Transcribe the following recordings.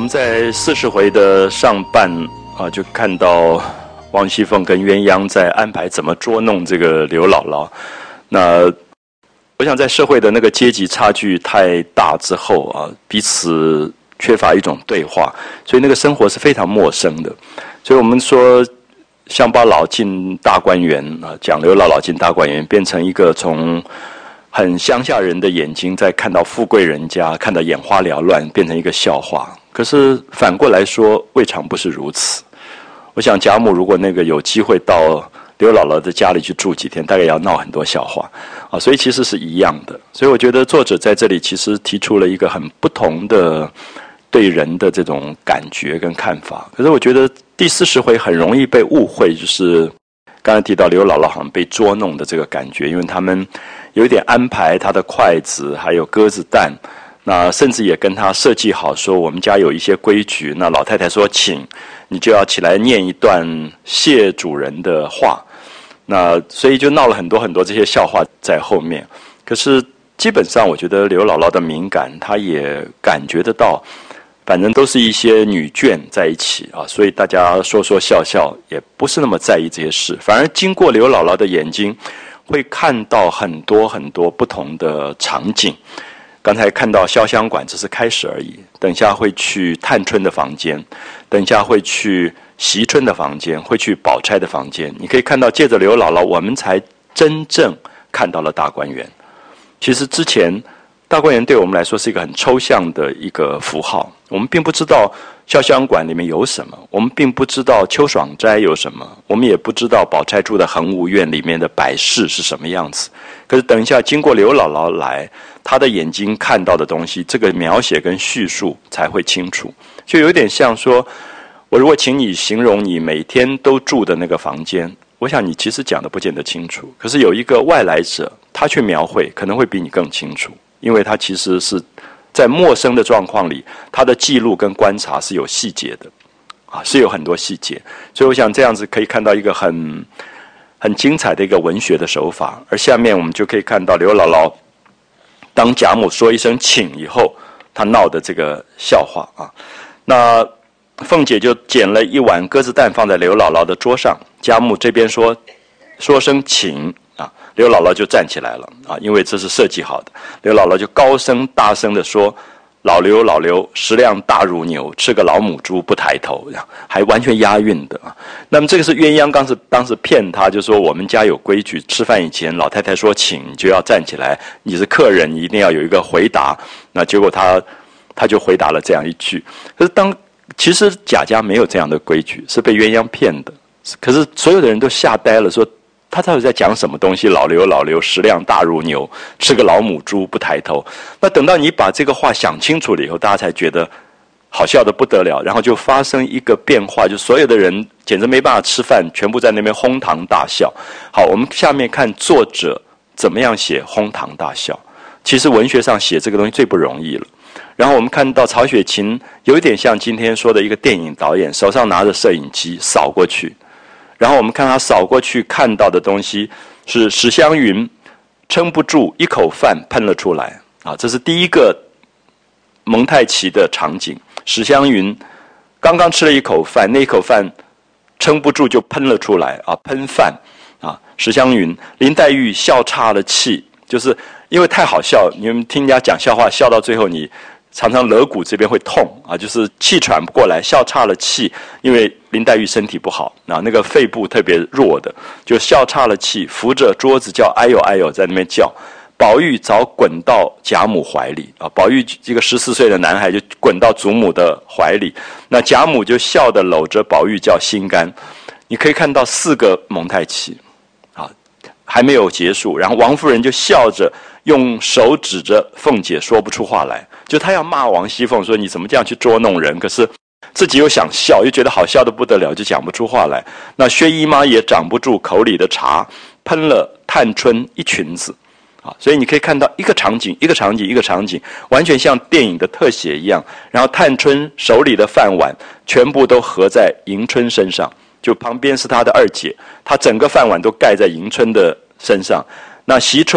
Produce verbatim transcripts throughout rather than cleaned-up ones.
们在四十回的上半啊，就看到王熙凤跟鸳鸯在安排怎么捉弄这个刘姥姥。那我想在社会的那个阶级差距太大之后啊，彼此缺乏一种对话，所以那个生活是非常陌生的。所以我们说乡巴佬进大观园啊，讲刘姥姥进大观园，变成一个从很乡下人的眼睛在看到富贵人家，看到眼花缭乱，变成一个笑话。可是反过来说，未尝不是如此。我想贾母如果那个有机会到刘姥姥的家里去住几天，大概要闹很多笑话啊，所以其实是一样的。所以我觉得作者在这里其实提出了一个很不同的对人的这种感觉跟看法。可是我觉得第四十回很容易被误会，就是刚才提到刘姥姥好像被捉弄的这个感觉，因为他们有一点安排她的筷子还有鸽子蛋，那甚至也跟她设计好说我们家有一些规矩，那老太太说请，你就要起来念一段谢主人的话，那所以就闹了很多很多这些笑话在后面。可是基本上我觉得刘姥姥的敏感，她也感觉得到，反正都是一些女眷在一起啊，所以大家说说笑笑，也不是那么在意这些事。反而经过刘姥姥的眼睛，会看到很多很多不同的场景。刚才看到潇湘馆只是开始而已，等一下会去探春的房间，等一下会去惜春的房间，会去宝钗的房间。你可以看到，借着刘姥姥，我们才真正看到了大观园。其实之前大观园对我们来说是一个很抽象的一个符号，我们并不知道潇湘馆里面有什么，我们并不知道秋爽斋有什么，我们也不知道宝钗住的恒芜院里面的摆饰是什么样子。可是等一下经过刘姥姥来，她的眼睛看到的东西，这个描写跟叙述才会清楚。就有点像说，我如果请你形容你每天都住的那个房间，我想你其实讲的不见得清楚，可是有一个外来者，他却描绘可能会比你更清楚，因为他其实是在陌生的状况里，他的记录跟观察是有细节的啊，是有很多细节。所以我想这样子可以看到一个很很精彩的一个文学的手法。而下面我们就可以看到刘姥姥当贾母说一声请以后，她闹的这个笑话啊。那凤姐就捡了一碗鸽子蛋放在刘姥姥的桌上，贾母这边说说声请啊，刘姥姥就站起来了啊，因为这是设计好的。刘姥姥就高声大声地说：“老刘老刘，食量大如牛，吃个老母猪不抬头。”还完全押韵的啊。那么这个是鸳鸯当时当时骗他，就说我们家有规矩，吃饭以前老太太说请，你就要站起来，你是客人，你一定要有一个回答。那结果他他就回答了这样一句。可是当其实贾家没有这样的规矩，是被鸳鸯骗的。可是所有的人都吓呆了，说他到底在讲什么东西？老刘老刘，食量大如牛，吃个老母猪不抬头。那等到你把这个话想清楚了以后，大家才觉得好笑的不得了，然后就发生一个变化，就所有的人简直没办法吃饭，全部在那边哄堂大笑。好，我们下面看作者怎么样写哄堂大笑。其实文学上写这个东西最不容易了。然后我们看到曹雪芹有一点像今天说的一个电影导演，手上拿着摄影机扫过去，然后我们看他扫过去看到的东西是史湘云撑不住一口饭喷了出来啊，这是第一个蒙太奇的场景。史湘云刚刚吃了一口饭，那一口饭撑不住就喷了出来啊，喷饭啊。史湘云，林黛玉笑岔了气，就是因为太好笑，你们听人家讲笑话笑到最后，你常常肋骨这边会痛啊，就是气喘不过来，笑岔了气。因为林黛玉身体不好啊，那个肺部特别弱的，就笑岔了气，扶着桌子叫哎呦哎呦，在那边叫。宝玉早滚到贾母怀里啊，宝玉这个十四岁的男孩就滚到祖母的怀里，那贾母就笑得搂着宝玉叫心肝。你可以看到四个蒙太奇啊，还没有结束，然后王夫人就笑着用手指着凤姐说不出话来，就她要骂王熙凤说你怎么这样去捉弄人，可是自己又想笑，又觉得好笑的不得了，就讲不出话来。那薛姨妈也掌不住口里的茶，喷了探春一裙子啊。所以你可以看到一个场景一个场景一个场景，完全像电影的特写一样。然后探春手里的饭碗全部都合在迎春身上，就旁边是她的二姐，她整个饭碗都盖在迎春的身上。那惜春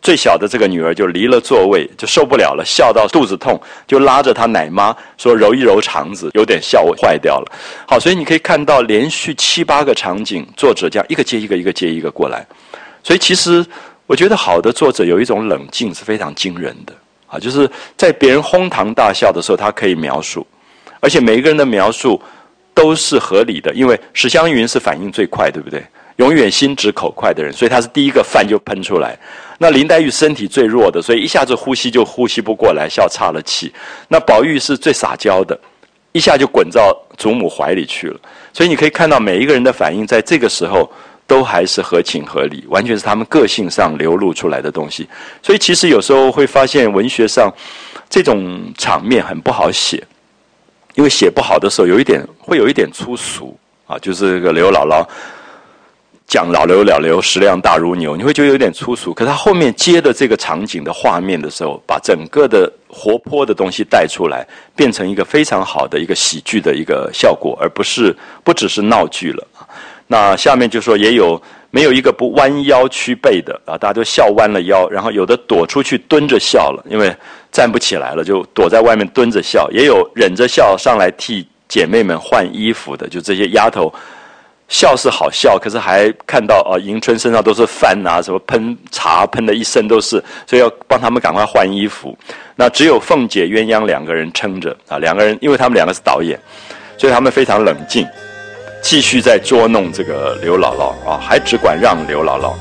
最小的这个女儿就离了座位，就受不了了，笑到肚子痛，就拉着她奶妈说揉一揉肠子，有点笑坏掉了。好，所以你可以看到连续七八个场景，作者这样一个接一个，一个接一个过来。所以其实我觉得好的作者有一种冷静是非常惊人的啊，就是在别人哄堂大笑的时候，他可以描述，而且每一个人的描述都是合理的，因为史湘云是反应最快，对不对？永远心直口快的人，所以他是第一个饭就喷出来。那林黛玉身体最弱的，所以一下子呼吸就呼吸不过来，笑岔了气。那宝玉是最撒娇的，一下就滚到祖母怀里去了。所以你可以看到每一个人的反应在这个时候都还是合情合理，完全是他们个性上流露出来的东西。所以其实有时候会发现文学上这种场面很不好写，因为写不好的时候有一点会有一点粗俗啊，就是这个刘姥姥讲老刘老刘食量大如牛，你会觉得有点粗俗。可是他后面接的这个场景的画面的时候，把整个的活泼的东西带出来，变成一个非常好的一个喜剧的一个效果，而不是不只是闹剧了。那下面就说也有没有一个不弯腰屈背的啊，大家都笑弯了腰，然后有的躲出去蹲着笑了，因为站不起来了，就躲在外面蹲着笑，也有忍着笑上来替姐妹们换衣服的，就这些丫头。笑是好笑，可是还看到啊，迎春身上都是饭啊，什么喷茶喷的一身都是，所以要帮他们赶快换衣服。那只有凤姐、鸳鸯两个人撑着啊，两个人因为他们两个是导演，所以他们非常冷静，继续在捉弄这个刘姥姥啊，还只管让刘姥姥。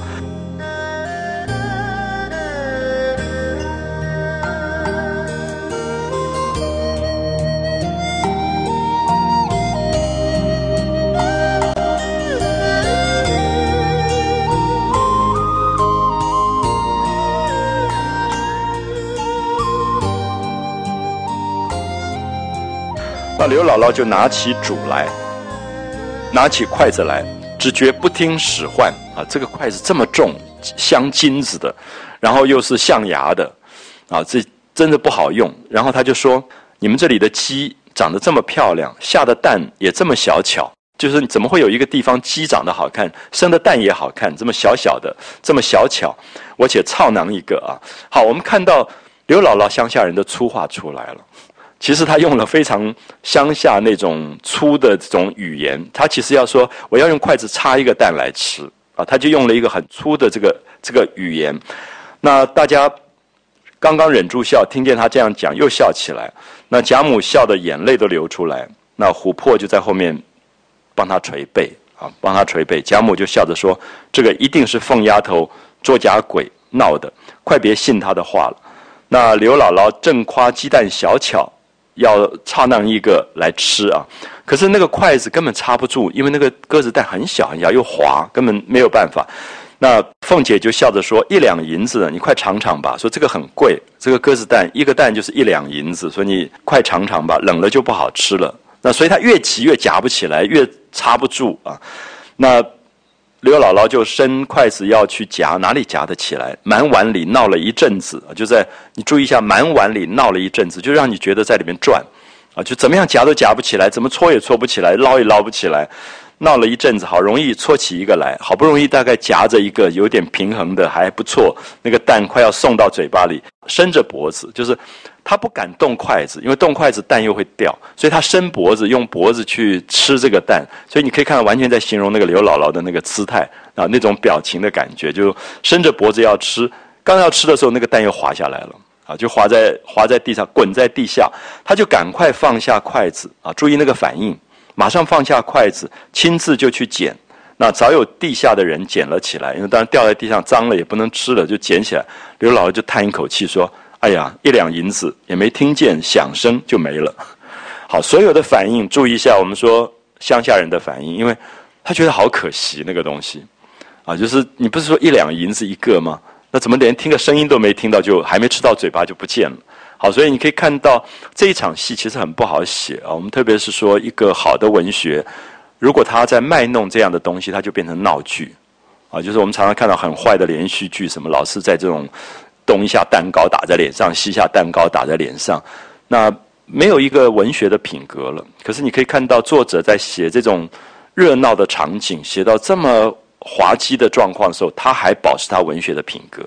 那刘姥姥就拿起箸来，拿起筷子来，只觉不听使唤啊！这个筷子这么重，镶金子的，然后又是象牙的，啊，这真的不好用。然后他就说：“你们这里的鸡长得这么漂亮，下的蛋也这么小巧，就是怎么会有一个地方鸡长得好看，生的蛋也好看，这么小小的，这么小巧，而且操囊一个啊！”好，我们看到刘姥姥乡下人的粗话出来了。其实他用了非常乡下那种粗的这种语言，他其实要说我要用筷子插一个蛋来吃啊，他就用了一个很粗的这个这个语言。那大家刚刚忍住笑，听见他这样讲又笑起来，那贾母笑的眼泪都流出来，那琥珀就在后面帮他捶背啊，帮他捶背。贾母就笑着说：“这个一定是凤丫头捉假鬼闹的，快别信他的话了。”那刘姥姥正夸鸡蛋小巧，要插囊一个来吃啊，可是那个筷子根本插不住，因为那个鸽子蛋很小很小又滑，根本没有办法。那凤姐就笑着说：“一两银子，你快尝尝吧。”说这个很贵，这个鸽子蛋一个蛋就是一两银子，说你快尝尝吧，冷了就不好吃了。那所以她越急越夹不起来，越插不住啊。那刘姥姥就伸筷子要去夹，哪里夹得起来？满碗里闹了一阵子，就在你注意一下，满碗里闹了一阵子，就让你觉得在里面转，啊，就怎么样夹都夹不起来，怎么搓也搓不起来，捞也捞不起来，闹了一阵子，好容易搓起一个来，好不容易大概夹着一个有点平衡的还不错，那个蛋快要送到嘴巴里，伸着脖子，就是他不敢动筷子，因为动筷子蛋又会掉，所以他伸脖子，用脖子去吃这个蛋。所以你可以看到，完全在形容那个刘姥姥的那个姿态啊，那种表情的感觉，就伸着脖子要吃，刚要吃的时候，那个蛋又滑下来了啊，就滑在滑在地上，滚在地下，他就赶快放下筷子啊，注意那个反应，马上放下筷子，亲自就去捡。那早有地下的人捡了起来，因为当然掉在地上脏了也不能吃了，就捡起来。刘姥姥就叹一口气说：“哎呀，一两银子也没听见响声就没了。”好，所有的反应注意一下，我们说乡下人的反应，因为他觉得好可惜那个东西啊，就是你不是说一两银子一个吗？那怎么连听个声音都没听到，就还没吃到嘴巴就不见了？好，所以你可以看到这一场戏其实很不好写啊。我们特别是说一个好的文学，如果他在卖弄这样的东西，它就变成闹剧啊。就是我们常常看到很坏的连续剧，什么老是在这种东一下蛋糕打在脸上，西下蛋糕打在脸上，那没有一个文学的品格了。可是你可以看到作者在写这种热闹的场景，写到这么滑稽的状况的时候，他还保持他文学的品格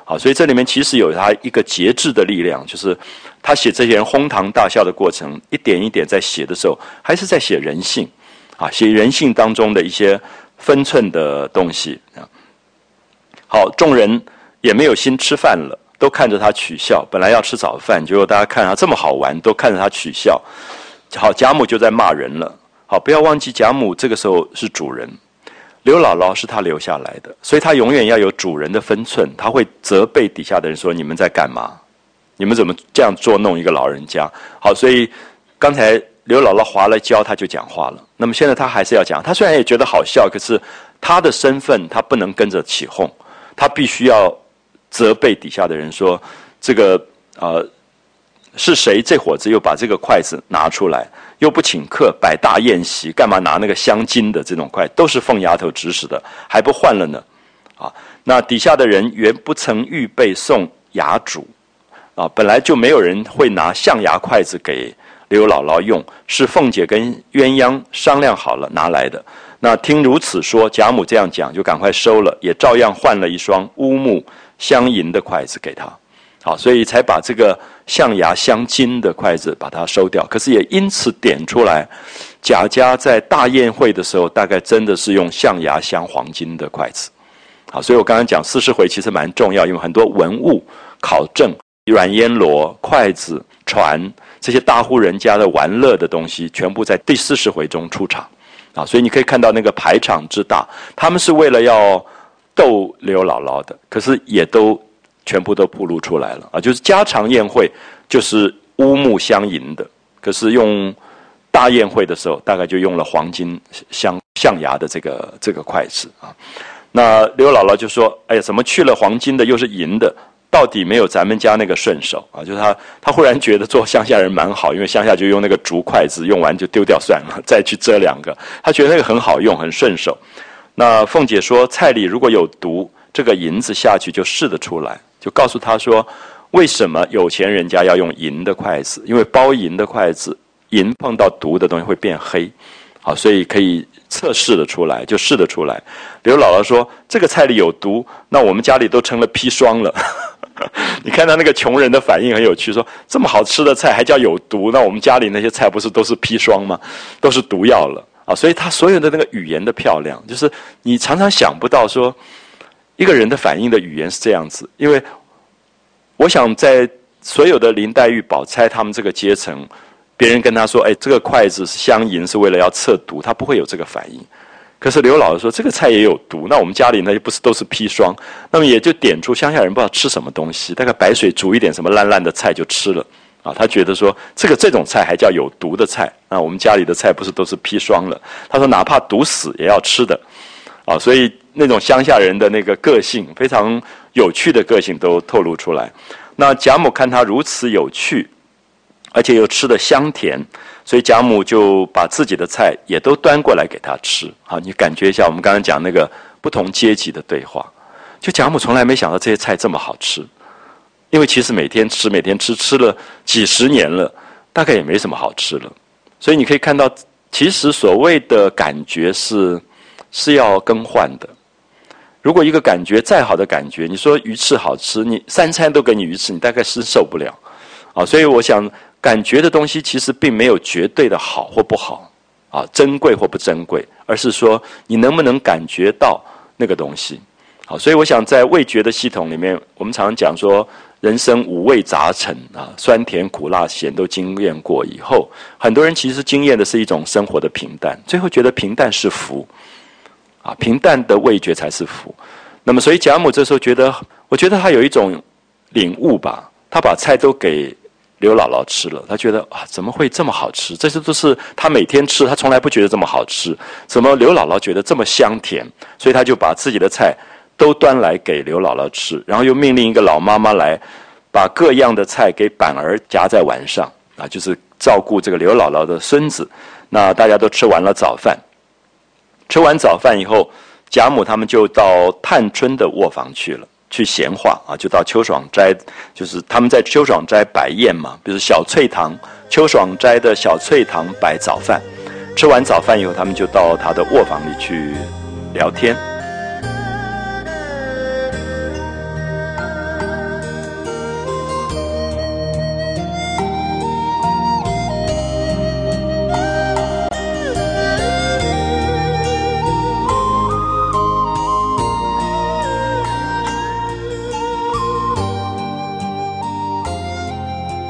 好，所以这里面其实有他一个节制的力量，就是他写这些人哄堂大笑的过程，一点一点在写的时候，还是在写人性，啊，写人性当中的一些分寸的东西。好，众人也没有心吃饭了，都看着他取笑。本来要吃早饭，结果大家看他这么好玩，都看着他取笑。好，贾母就在骂人了。好，不要忘记贾母这个时候是主人。刘姥姥是他留下来的，所以他永远要有主人的分寸，他会责备底下的人说：“你们在干嘛？你们怎么这样捉弄一个老人家？”好，所以刚才刘姥姥划了跤，他就讲话了。那么现在他还是要讲，他虽然也觉得好笑，可是他的身份他不能跟着起哄，他必须要责备底下的人说：“这个呃是谁？这伙子又把这个筷子拿出来？”又不请客，摆大宴席，干嘛拿那个镶金的这种筷？都是凤丫头指使的，还不换了呢？啊，那底下的人原不曾预备送牙主，啊，本来就没有人会拿象牙筷子给刘姥姥用，是凤姐跟鸳鸯商量好了拿来的。那听如此说，贾母这样讲，就赶快收了，也照样换了一双乌木镶银的筷子给他。好，所以才把这个象牙镶金的筷子把它收掉。可是也因此点出来，贾家在大宴会的时候，大概真的是用象牙镶黄金的筷子。好，所以我刚刚讲四十回其实蛮重要，因为很多文物考证、软烟罗、筷子、船这些大户人家的玩乐的东西，全部在第四十回中出场。啊，所以你可以看到那个排场之大，他们是为了要逗刘姥姥的，可是也都全部都暴露出来了啊！就是家常宴会，就是乌木镶银的，可是用大宴会的时候，大概就用了黄金镶象牙的这个这个筷子啊。那刘姥姥就说：“哎呀，怎么去了黄金的又是银的？到底没有咱们家那个顺手啊？”就是他他忽然觉得做乡下人蛮好，因为乡下就用那个竹筷子，用完就丢掉算了，再去遮两个。他觉得那个很好用，很顺手。那凤姐说：“菜里如果有毒，这个银子下去就试得出来。”就告诉他说，为什么有钱人家要用银的筷子？因为包银的筷子，银碰到毒的东西会变黑，好，所以可以测试得出来，就试得出来。刘姥姥说，这个菜里有毒，那我们家里都成了砒霜了。你看到那个穷人的反应很有趣，说这么好吃的菜还叫有毒，那我们家里那些菜不是都是砒霜吗？都是毒药了啊！所以他所有的那个语言的漂亮，就是你常常想不到说，一个人的反应的语言是这样子。因为我想在所有的林黛玉、宝钗他们这个阶层，别人跟他说：“哎，这个筷子是镶银，是为了要测毒。”他不会有这个反应。可是刘姥姥说：“这个菜也有毒，那我们家里那不是都是砒霜？”那么也就点出乡下人不知道吃什么东西，大概白水煮一点什么烂烂的菜就吃了啊。他觉得说这个这种菜还叫有毒的菜啊？我们家里的菜不是都是砒霜了？他说哪怕毒死也要吃的啊。所以那种乡下人的那个个性，非常有趣的个性都透露出来。那贾母看他如此有趣，而且又吃得香甜，所以贾母就把自己的菜也都端过来给他吃。好，你感觉一下我们刚刚讲那个不同阶级的对话。就贾母从来没想到这些菜这么好吃，因为其实每天吃每天吃吃了几十年了，大概也没什么好吃了。所以你可以看到，其实所谓的感觉是是要更换的。如果一个感觉再好的感觉，你说鱼翅好吃，你三餐都给你鱼翅，你大概是受不了啊。所以我想，感觉的东西其实并没有绝对的好或不好啊，珍贵或不珍贵，而是说你能不能感觉到那个东西。好，所以我想在味觉的系统里面，我们常常讲说，人生五味杂陈啊，酸甜苦辣咸都经验过以后，很多人其实经验的是一种生活的平淡，最后觉得平淡是福。啊，平淡的味觉才是福。那么，所以贾母这时候觉得，我觉得他有一种领悟吧。他把菜都给刘姥姥吃了，他觉得啊，怎么会这么好吃？这些都是他每天吃，他从来不觉得这么好吃。怎么刘姥姥觉得这么香甜？所以他就把自己的菜都端来给刘姥姥吃，然后又命令一个老妈妈来把各样的菜给板儿夹在碗上啊，就是照顾这个刘姥姥的孙子。那大家都吃完了早饭。吃完早饭以后，贾母他们就到探春的卧房去了，去闲话啊，就到秋爽斋，就是他们在秋爽斋摆宴嘛，比如小翠堂，秋爽斋的小翠堂摆早饭。吃完早饭以后，他们就到他的卧房里去聊天。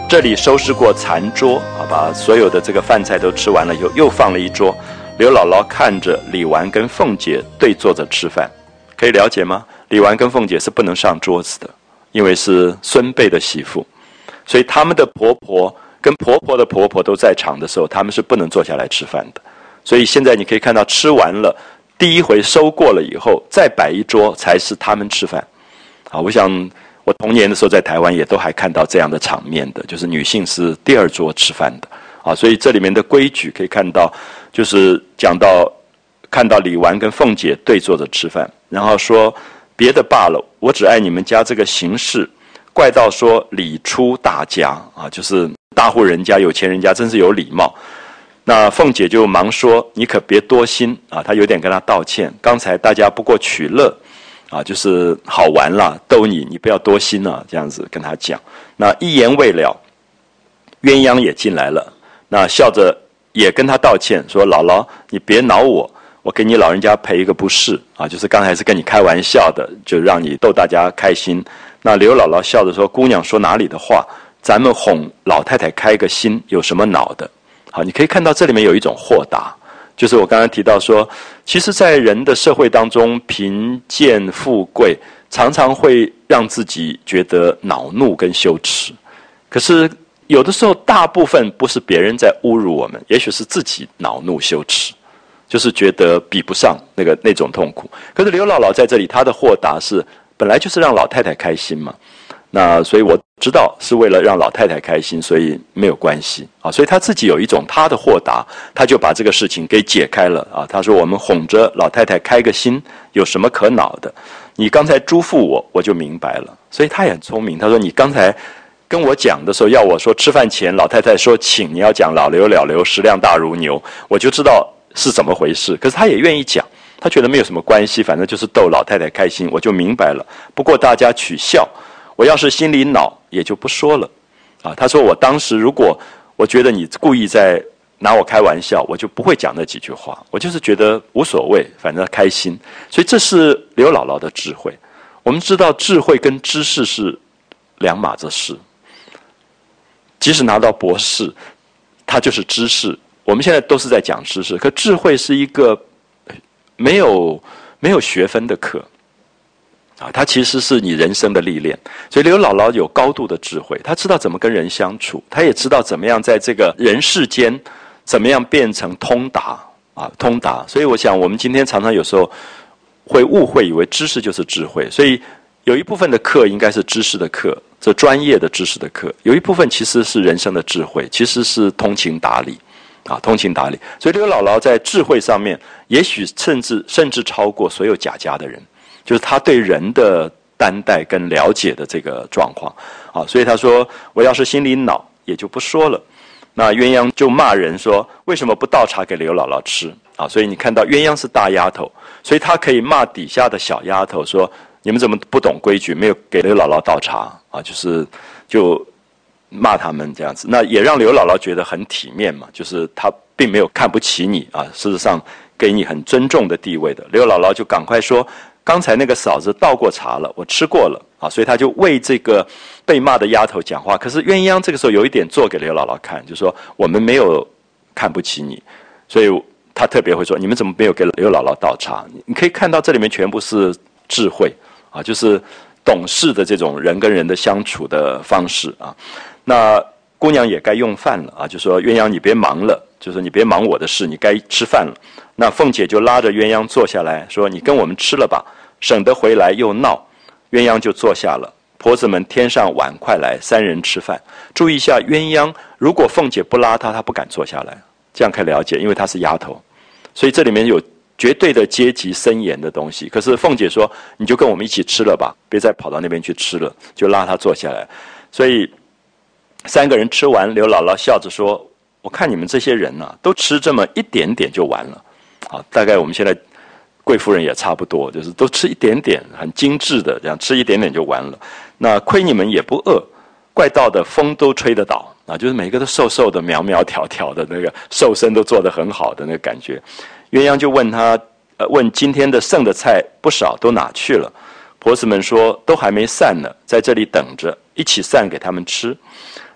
这里收拾过残桌啊，把所有的这个饭菜都吃完了以后，又放了一桌。刘姥姥看着李纨跟凤姐对坐着吃饭，可以了解吗？李纨跟凤姐是不能上桌子的，因为是孙辈的媳妇，所以他们的婆婆跟婆婆的婆婆都在场的时候，他们是不能坐下来吃饭的。所以现在你可以看到，吃完了第一回收过了以后，再摆一桌才是他们吃饭。啊，我想我童年的时候在台湾也都还看到这样的场面的，就是女性是第二桌吃饭的。啊，所以这里面的规矩可以看到，就是讲到看到李纨跟凤姐对坐着吃饭，然后说别的罢了，我只爱你们家这个形式，怪到说礼出大家啊，就是大户人家有钱人家真是有礼貌。那凤姐就忙说你可别多心啊，她有点跟他道歉，刚才大家不过取乐啊，就是好玩啦，逗你，你不要多心啊，这样子跟他讲。那一言未了，鸳鸯也进来了，那笑着也跟他道歉，说姥姥你别恼我，我给你老人家赔一个不是啊，就是刚才是跟你开玩笑的，就让你逗大家开心。那刘姥姥笑着说，姑娘说哪里的话，咱们哄老太太开个心有什么恼的。好，你可以看到这里面有一种豁达，就是我刚才提到说，其实在人的社会当中，贫贱富贵常常会让自己觉得恼怒跟羞耻，可是有的时候大部分不是别人在侮辱我们，也许是自己恼怒羞耻，就是觉得比不上那个那种痛苦。可是刘姥姥在这里，她的豁达是本来就是让老太太开心嘛，那所以我知道是为了让老太太开心，所以没有关系啊。所以她自己有一种她的豁达，她就把这个事情给解开了啊。她说我们哄着老太太开个心，有什么可恼的？你刚才嘱咐我，我就明白了。所以她也很聪明，她说你刚才跟我讲的时候，要我说吃饭前老太太说请，你要讲老刘老刘食量大如牛，我就知道是怎么回事。可是她也愿意讲，她觉得没有什么关系，反正就是逗老太太开心，我就明白了。不过大家取笑，我要是心里恼也就不说了啊。她说我当时如果我觉得你故意在拿我开玩笑，我就不会讲那几句话，我就是觉得无所谓，反正开心。所以这是刘姥姥的智慧。我们知道智慧跟知识是两码子事，即使拿到博士，它就是知识。我们现在都是在讲知识，可智慧是一个没有没有学分的课啊，它其实是你人生的历练。所以刘姥姥有高度的智慧，她知道怎么跟人相处，她也知道怎么样在这个人世间怎么样变成通达啊，通达。所以我想我们今天常常有时候会误会，以为知识就是智慧，所以有一部分的课应该是知识的课，这专业的知识的课，有一部分其实是人生的智慧，其实是通情达理啊，通情达理。所以刘姥姥在智慧上面，也许甚至甚至超过所有贾家的人，就是她对人的担待跟了解的这个状况啊。所以她说，我要是心里恼，也就不说了。那鸳鸯就骂人说，为什么不倒茶给刘姥姥吃啊？所以你看到鸳鸯是大丫头，所以她可以骂底下的小丫头说，你们怎么不懂规矩，没有给刘姥姥倒茶啊？就是就骂他们这样子，那也让刘姥姥觉得很体面嘛，就是她并没有看不起你啊，事实上给你很尊重的地位的。刘姥姥就赶快说，刚才那个嫂子倒过茶了，我吃过了啊，所以她就为这个被骂的丫头讲话。可是鸳鸯这个时候有一点做给刘姥姥看，就说我们没有看不起你，所以她特别会说，你们怎么没有给刘姥姥倒茶？你可以看到这里面全部是智慧啊，就是懂事的这种人跟人的相处的方式啊。那姑娘也该用饭了啊，就说鸳鸯你别忙了，就说你别忙我的事，你该吃饭了。那凤姐就拉着鸳鸯坐下来说，你跟我们吃了吧，省得回来又闹。鸳鸯就坐下了，婆子们添上碗筷来，三人吃饭。注意一下，鸳鸯如果凤姐不拉她，她不敢坐下来，这样可以了解，因为她是丫头，所以这里面有绝对的阶级森严的东西。可是凤姐说，你就跟我们一起吃了吧，别再跑到那边去吃了，就拉她坐下来。所以三个人吃完，刘姥姥笑着说，我看你们这些人啊，都吃这么一点点就完了啊，大概我们现在贵夫人也差不多，就是都吃一点点，很精致的，这样吃一点点就完了。那亏你们也不饿，怪到的风都吹得倒啊，就是每个都瘦瘦的、苗苗条条的，那个瘦身都做得很好的那个感觉。鸳鸯就问他，呃，问今天的剩的菜不少都哪去了？婆子们说都还没散呢，在这里等着，一起散给他们吃。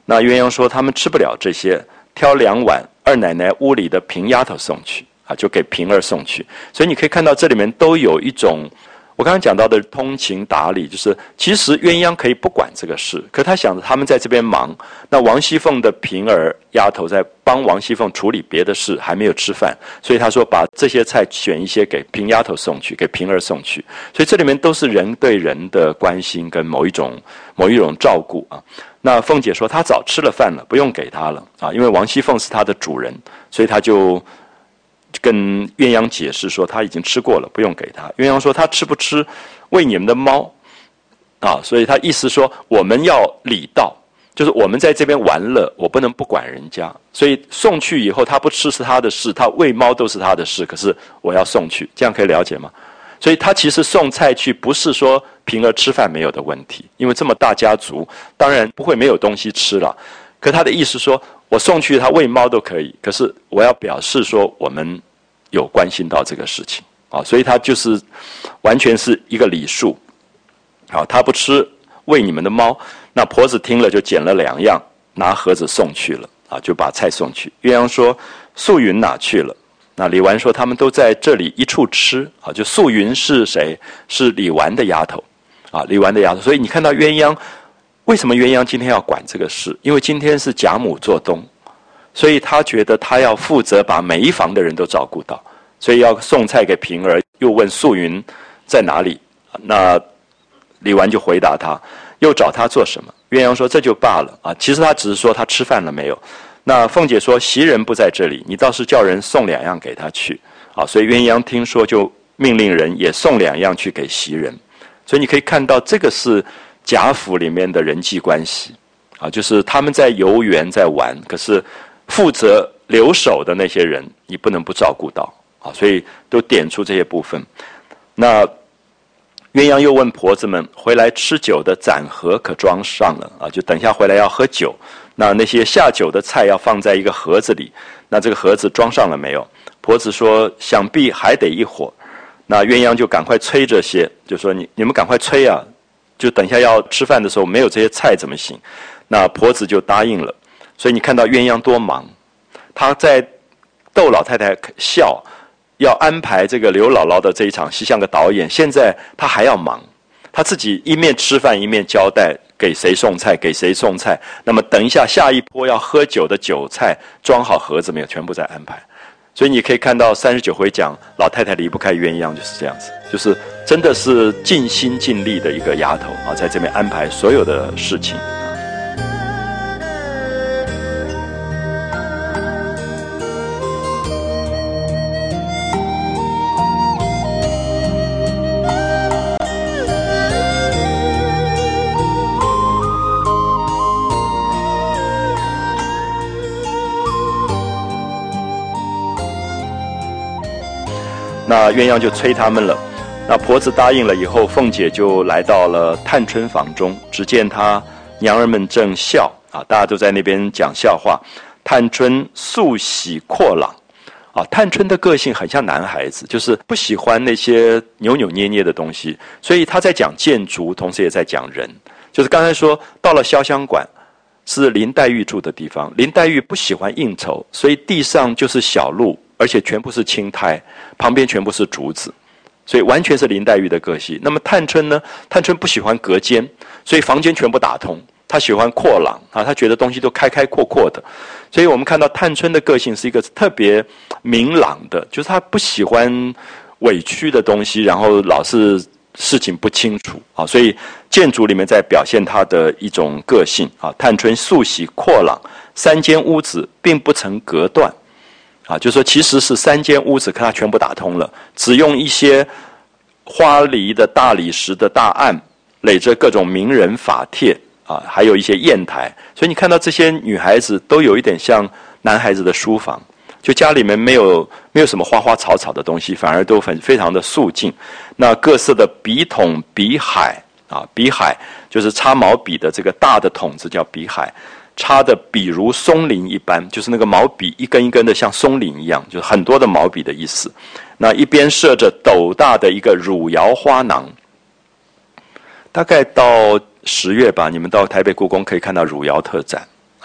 那鸳鸯说他们吃不了这些，挑两碗二奶奶屋里的平丫头送去啊，就给平儿送去。所以你可以看到这里面都有一种我刚刚讲到的通情达理，就是其实鸳鸯可以不管这个事，可他想着他们在这边忙，那王熙凤的平儿丫头在帮王熙凤处理别的事，还没有吃饭，所以他说把这些菜选一些给平丫头送去，给平儿送去。所以这里面都是人对人的关心跟某一种某一种照顾啊。那凤姐说她早吃了饭了，不用给她了啊，因为王熙凤是她的主人，所以她就跟鸳鸯解释说他已经吃过了，不用给他。鸳鸯说他吃不吃喂你们的猫啊，所以他意思说我们要礼道，就是我们在这边玩乐，我不能不管人家，所以送去以后他不吃是他的事，他喂猫都是他的事，可是我要送去，这样可以了解吗？所以他其实送菜去不是说平儿吃饭没有的问题，因为这么大家族当然不会没有东西吃了，可他的意思说我送去他喂猫都可以，可是我要表示说我们有关心到这个事情啊，所以他就是完全是一个礼数。好，他不吃喂你们的猫，那婆子听了就捡了两样，拿盒子送去了啊，就把菜送去。鸳鸯说素云哪去了？那李纨说他们都在这里一处吃啊，就素云是谁？是李纨的丫头啊，李纨的丫头。所以你看到鸳鸯，为什么鸳鸯今天要管这个事？因为今天是贾母做东，所以他觉得他要负责把每一房的人都照顾到，所以要送菜给平儿，又问素云在哪里。那李纨就回答他，又找他做什么？鸳鸯说这就罢了啊，其实他只是说他吃饭了没有。那凤姐说袭人不在这里，你倒是叫人送两样给他去啊，所以鸳鸯听说就命令人也送两样去给袭人。所以你可以看到这个是贾府里面的人际关系啊，就是他们在游园在玩，可是负责留守的那些人你不能不照顾到啊，所以都点出这些部分。那鸳鸯又问婆子们回来吃酒的盏盒可装上了啊，就等一下回来要喝酒，那那些下酒的菜要放在一个盒子里，那这个盒子装上了没有？婆子说想必还得一会儿。那鸳鸯就赶快催这些，就说你你们赶快催啊，就等一下要吃饭的时候没有这些菜怎么行？那婆子就答应了。所以你看到鸳鸯多忙，她在逗老太太笑，要安排这个刘姥姥的这一场戏，像个导演，现在她还要忙，她自己一面吃饭一面交代给谁送菜给谁送菜，那么等一下下一波要喝酒的酒菜装好盒子没有，全部在安排。所以你可以看到三十九回讲老太太离不开鸳鸯就是这样子，就是真的是尽心尽力的一个丫头啊，在这边安排所有的事情。那鸳鸯就催他们了，那婆子答应了以后，凤姐就来到了探春房中，只见她娘儿们正笑啊，大家都在那边讲笑话。探春素喜阔朗啊，探春的个性很像男孩子，就是不喜欢那些扭扭捏捏的东西，所以她在讲建筑，同时也在讲人。就是刚才说到了潇湘馆是林黛玉住的地方，林黛玉不喜欢应酬，所以地上就是小路，而且全部是青苔，旁边全部是竹子，所以完全是林黛玉的个性。那么探春呢？探春不喜欢隔间，所以房间全部打通，她喜欢阔朗啊，她觉得东西都开开阔阔的。所以我们看到探春的个性是一个特别明朗的，就是她不喜欢委屈的东西，然后老是事情不清楚啊。所以建筑里面在表现她的一种个性啊。探春素喜阔朗，三间屋子并不曾隔断。啊，就是说其实是三间屋子，可它全部打通了，只用一些花梨的大理石的大案，垒着各种名人法帖啊，还有一些砚台，所以你看到这些女孩子都有一点像男孩子的书房，就家里面没有没有什么花花草草的东西，反而都很非常的素净。那各色的笔筒、笔海啊，笔海就是插毛笔的这个大的筒子叫笔海。插的笔如松林一般，就是那个毛笔一根一根的像松林一样，就是很多的毛笔的意思。那一边设着斗大的一个汝窑花囊，大概到十月吧，你们到台北故宫可以看到汝窑特展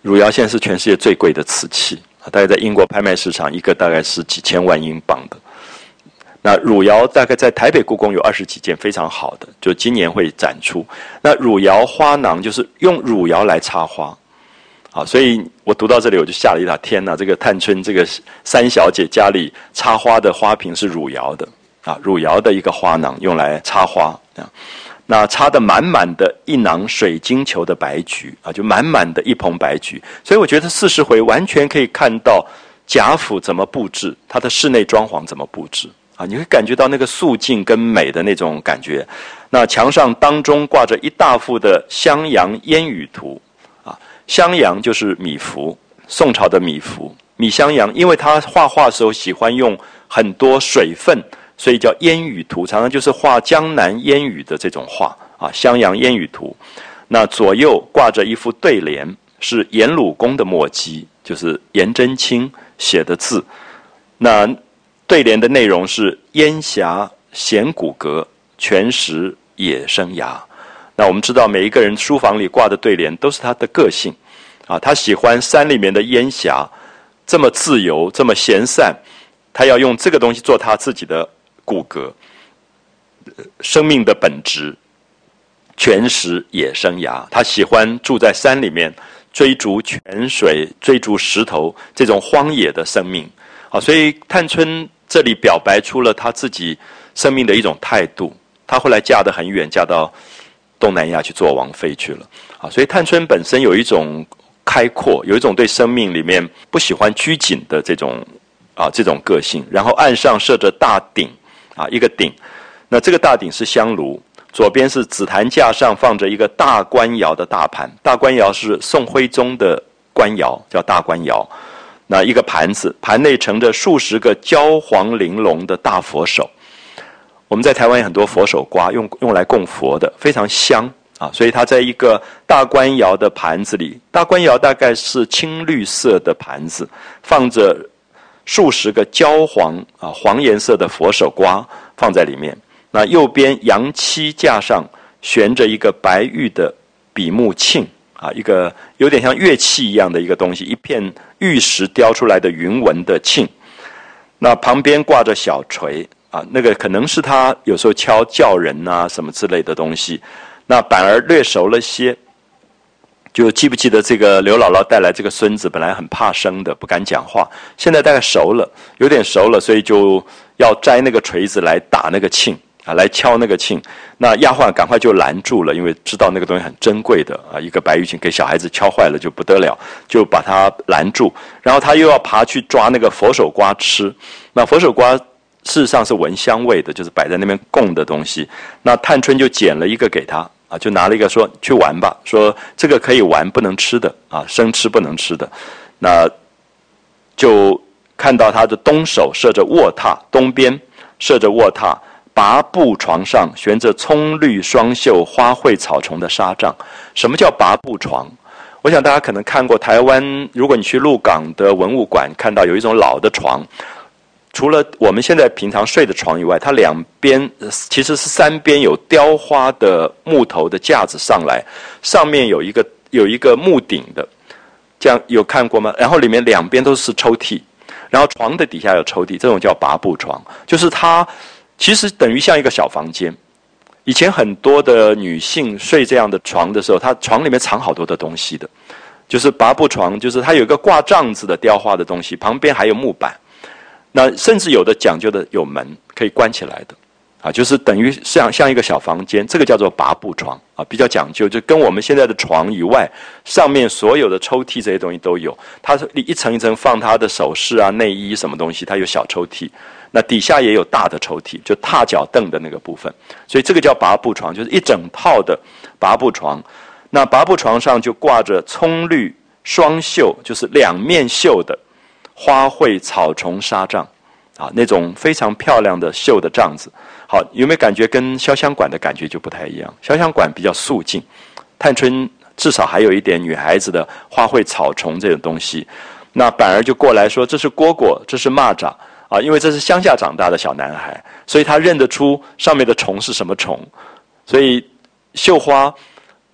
汝窑现在是全世界最贵的瓷器，大概在英国拍卖市场一个大概是几千万英镑的。那汝窑大概在台北故宫有二十几件非常好的，就今年会展出。那汝窑花囊就是用汝窑来插花，好，所以我读到这里我就吓了一跳，天哪！这个探春这个三小姐家里插花的花瓶是汝窑的啊，汝窑的一个花囊用来插花啊，那插的满满的一囊水晶球的白菊啊，就满满的一捧白菊。所以我觉得四十回完全可以看到贾府怎么布置，它的室内装潢怎么布置。啊，你会感觉到那个素净跟美的那种感觉。那墙上当中挂着一大幅的襄阳烟雨图，啊，襄阳就是米芾，宋朝的米芾，米襄阳，因为他画画的时候喜欢用很多水分，所以叫烟雨图，常常就是画江南烟雨的这种画啊，襄阳烟雨图。那左右挂着一副对联，是颜鲁公的墨迹，就是颜真卿写的字。那对联的内容是烟霞显骨骼，泉石野生涯。那我们知道每一个人书房里挂的对联都是他的个性啊，他喜欢山里面的烟霞这么自由这么闲散，他要用这个东西做他自己的骨骼，生命的本质。泉石野生涯，他喜欢住在山里面，追逐泉水追逐石头这种荒野的生命啊，所以探春这里表白出了她自己生命的一种态度。她后来嫁得很远，嫁到东南亚去做王妃去了啊。所以探春本身有一种开阔，有一种对生命里面不喜欢拘谨的这种啊这种个性。然后岸上设着大鼎啊，一个鼎，那这个大鼎是香炉，左边是紫檀架上放着一个大官窑的大盘，大官窑是宋徽宗的官窑，叫大官窑。那一个盘子，盘内盛着数十个焦黄玲珑的大佛手。我们在台湾有很多佛手瓜，用用来供佛的，非常香啊。所以它在一个大官窑的盘子里，大官窑大概是青绿色的盘子，放着数十个焦黄啊黄颜色的佛手瓜放在里面。那右边阳漆架上悬着一个白玉的比目磬。啊，一个有点像乐器一样的一个东西，一片玉石雕出来的云纹的磬。那旁边挂着小锤啊，那个可能是他有时候敲叫人啊什么之类的东西。那板儿略熟了些，就记不记得这个刘姥姥带来这个孙子本来很怕生的，不敢讲话，现在大概熟了，有点熟了，所以就要摘那个锤子来打那个磬。啊，来敲那个磬，那丫鬟赶快就拦住了，因为知道那个东西很珍贵的啊，一个白玉磬给小孩子敲坏了就不得了，就把它拦住。然后他又要爬去抓那个佛手瓜吃，那佛手瓜事实上是闻香味的，就是摆在那边供的东西。那探春就捡了一个给他啊，就拿了一个说去玩吧，说这个可以玩，不能吃的啊，生吃不能吃的。那就看到他的东手设着卧榻，东边设着卧榻。拔布床上悬着葱绿双绣花卉草虫的纱帐。什么叫拔布床？我想大家可能看过台湾，如果你去鹿港的文物馆看到有一种老的床，除了我们现在平常睡的床以外，它两边其实是三边有雕花的木头的架子上来，上面有一个有一个木顶的，这样有看过吗？然后里面两边都是抽屉，然后床的底下有抽屉，这种叫拔布床，就是它其实等于像一个小房间。以前很多的女性睡这样的床的时候，她床里面藏好多的东西的，就是拔布床，就是它有一个挂帐子的雕花的东西，旁边还有木板，那甚至有的讲究的有门可以关起来的，啊，就是等于像像一个小房间，这个叫做拔布床啊，比较讲究，就跟我们现在的床以外，上面所有的抽屉这些东西都有，它一层一层放它的首饰啊、内衣什么东西，它有小抽屉。那底下也有大的抽屉，就踏脚凳的那个部分，所以这个叫拔布床，就是一整套的拔布床。那拔布床上就挂着葱绿双绣，就是两面绣的花卉草虫纱帐，啊，那种非常漂亮的绣的帐子。好，有没有感觉跟潇湘馆的感觉就不太一样？潇湘馆比较素净，探春至少还有一点女孩子的花卉草虫这种东西。那板儿就过来说：“这是蝈蝈，这是蚂蚱。”啊，因为这是乡下长大的小男孩，所以他认得出上面的虫是什么虫。所以绣花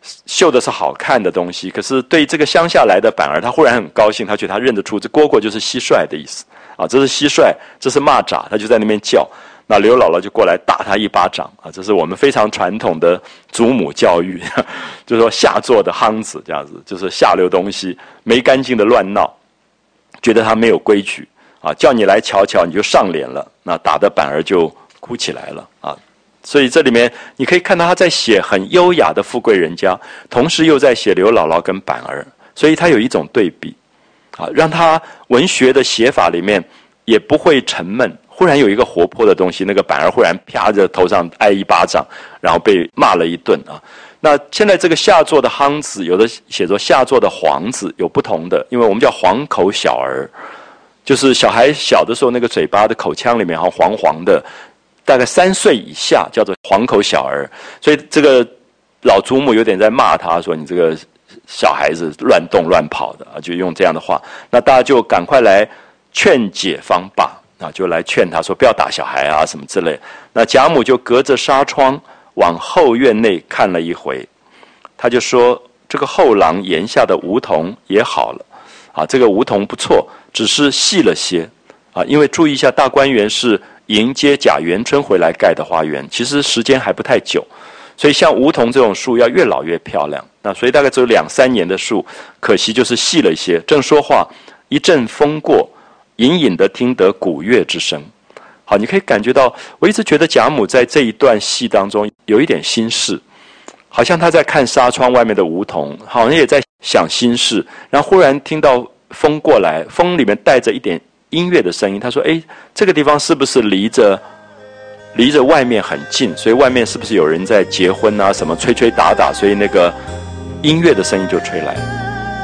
绣的是好看的东西，可是对这个乡下来的板儿，他忽然很高兴，他觉得他认得出这蝈蝈就是蟋蟀的意思啊，这是蟋蟀，这是蚂蚱，他就在那边叫。那刘姥姥就过来打他一巴掌啊，这是我们非常传统的祖母教育，就是说下作的夯子这样子，就是下流东西，没干净的乱闹，觉得他没有规矩啊，叫你来瞧瞧，你就上脸了，那打的板儿就哭起来了啊。所以这里面你可以看到他在写很优雅的富贵人家，同时又在写刘姥姥跟板儿，所以他有一种对比啊，让他文学的写法里面也不会沉闷。忽然有一个活泼的东西，那个板儿忽然啪着头上挨一巴掌，然后被骂了一顿啊。那现在这个下作的夯子，有的写作下作的黄子，有不同的，因为我们叫黄口小儿，就是小孩小的时候那个嘴巴的口腔里面好像黄黄的，大概三岁以下叫做黄口小儿，所以这个老祖母有点在骂他说你这个小孩子乱动乱跑的啊，就用这样的话，那大家就赶快来劝解方罢。啊，就来劝他说不要打小孩啊什么之类。那贾母就隔着纱窗往后院内看了一回，他就说这个后廊檐下的梧桐也好了啊，这个梧桐不错，只是细了些啊。因为注意一下，大观园是迎接贾元春回来盖的花园，其实时间还不太久，所以像梧桐这种树要越老越漂亮。那所以大概只有两三年的树，可惜就是细了一些。正说话，一阵风过。隐隐的听得鼓乐之声，好，你可以感觉到，我一直觉得贾母在这一段戏当中有一点心事，好像她在看纱窗外面的梧桐，好像也在想心事，然后忽然听到风过来，风里面带着一点音乐的声音，她说：“哎，这个地方是不是离着离着外面很近？所以外面是不是有人在结婚啊？什么吹吹打打，所以那个音乐的声音就吹来了。”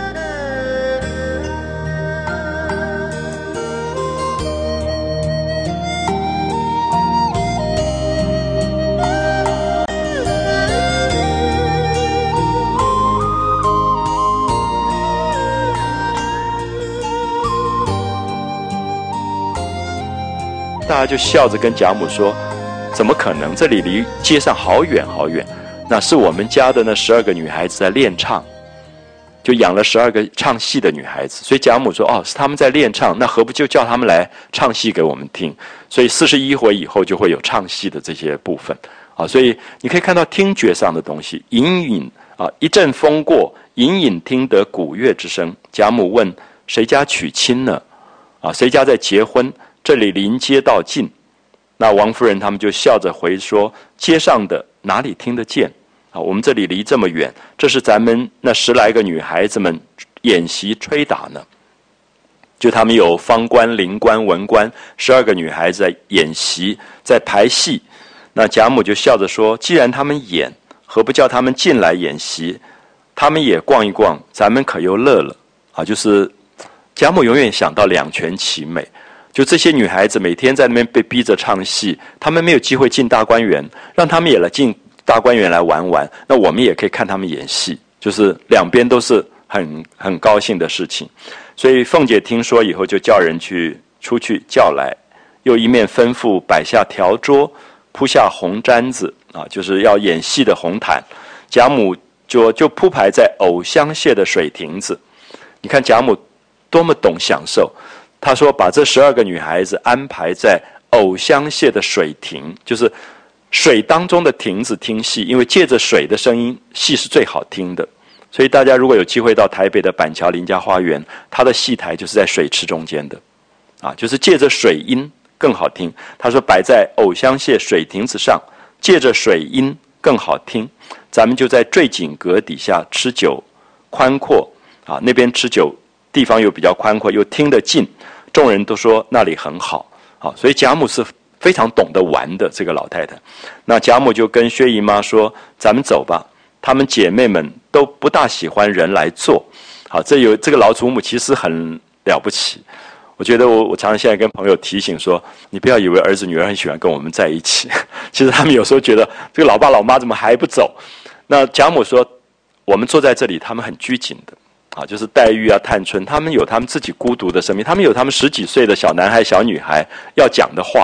大家就笑着跟贾母说：“怎么可能？这里离街上好远好远。那是我们家的那十二个女孩子在练唱，就养了十二个唱戏的女孩子。所以贾母说：哦，是他们在练唱，那何不就叫他们来唱戏给我们听？所以四十一回以后就会有唱戏的这些部分啊。所以你可以看到听觉上的东西，隐隐啊，一阵风过，隐隐听得鼓乐之声。贾母问：谁家娶亲呢？啊，谁家在结婚？这里临街道近。那王夫人他们就笑着回说：街上的哪里听得见啊？我们这里离这么远，这是咱们那十来个女孩子们演习吹打呢。就他们有方官、灵官、文官，十二个女孩子在演习，在排戏。那贾母就笑着说：既然他们演，何不叫他们进来演习？他们也逛一逛，咱们可又乐了啊！就是贾母永远想到两全其美。就这些女孩子每天在那边被逼着唱戏，她们没有机会进大观园，让她们也来进大观园来玩玩，那我们也可以看她们演戏，就是两边都是很很高兴的事情。所以凤姐听说以后，就叫人去出去叫来，又一面吩咐摆下条桌，铺下红毡子啊，就是要演戏的红毯。贾母就就铺排在藕香榭的水亭子。你看贾母多么懂享受。他说把这十二个女孩子安排在藕香榭的水亭，就是水当中的亭子听戏，因为借着水的声音，戏是最好听的。所以大家如果有机会到台北的板桥林家花园，它的戏台就是在水池中间的，啊，就是借着水音更好听。他说摆在藕香榭水亭子上，借着水音更好听。咱们就在坠锦阁底下吃酒，宽阔啊，那边吃酒地方又比较宽阔，又听得近。众人都说那里很好，好，所以贾母是非常懂得玩的这个老太太。那贾母就跟薛姨妈说：“咱们走吧。”她们姐妹们都不大喜欢人来坐。好，这有这个老祖母其实很了不起。我觉得我我常常现在跟朋友提醒说，你不要以为儿子女儿很喜欢跟我们在一起，其实他们有时候觉得这个老爸老妈怎么还不走？那贾母说：“我们坐在这里，他们很拘谨的。”啊，就是黛玉啊、探春，他们有他们自己孤独的生命，他们有他们十几岁的小男孩、小女孩要讲的话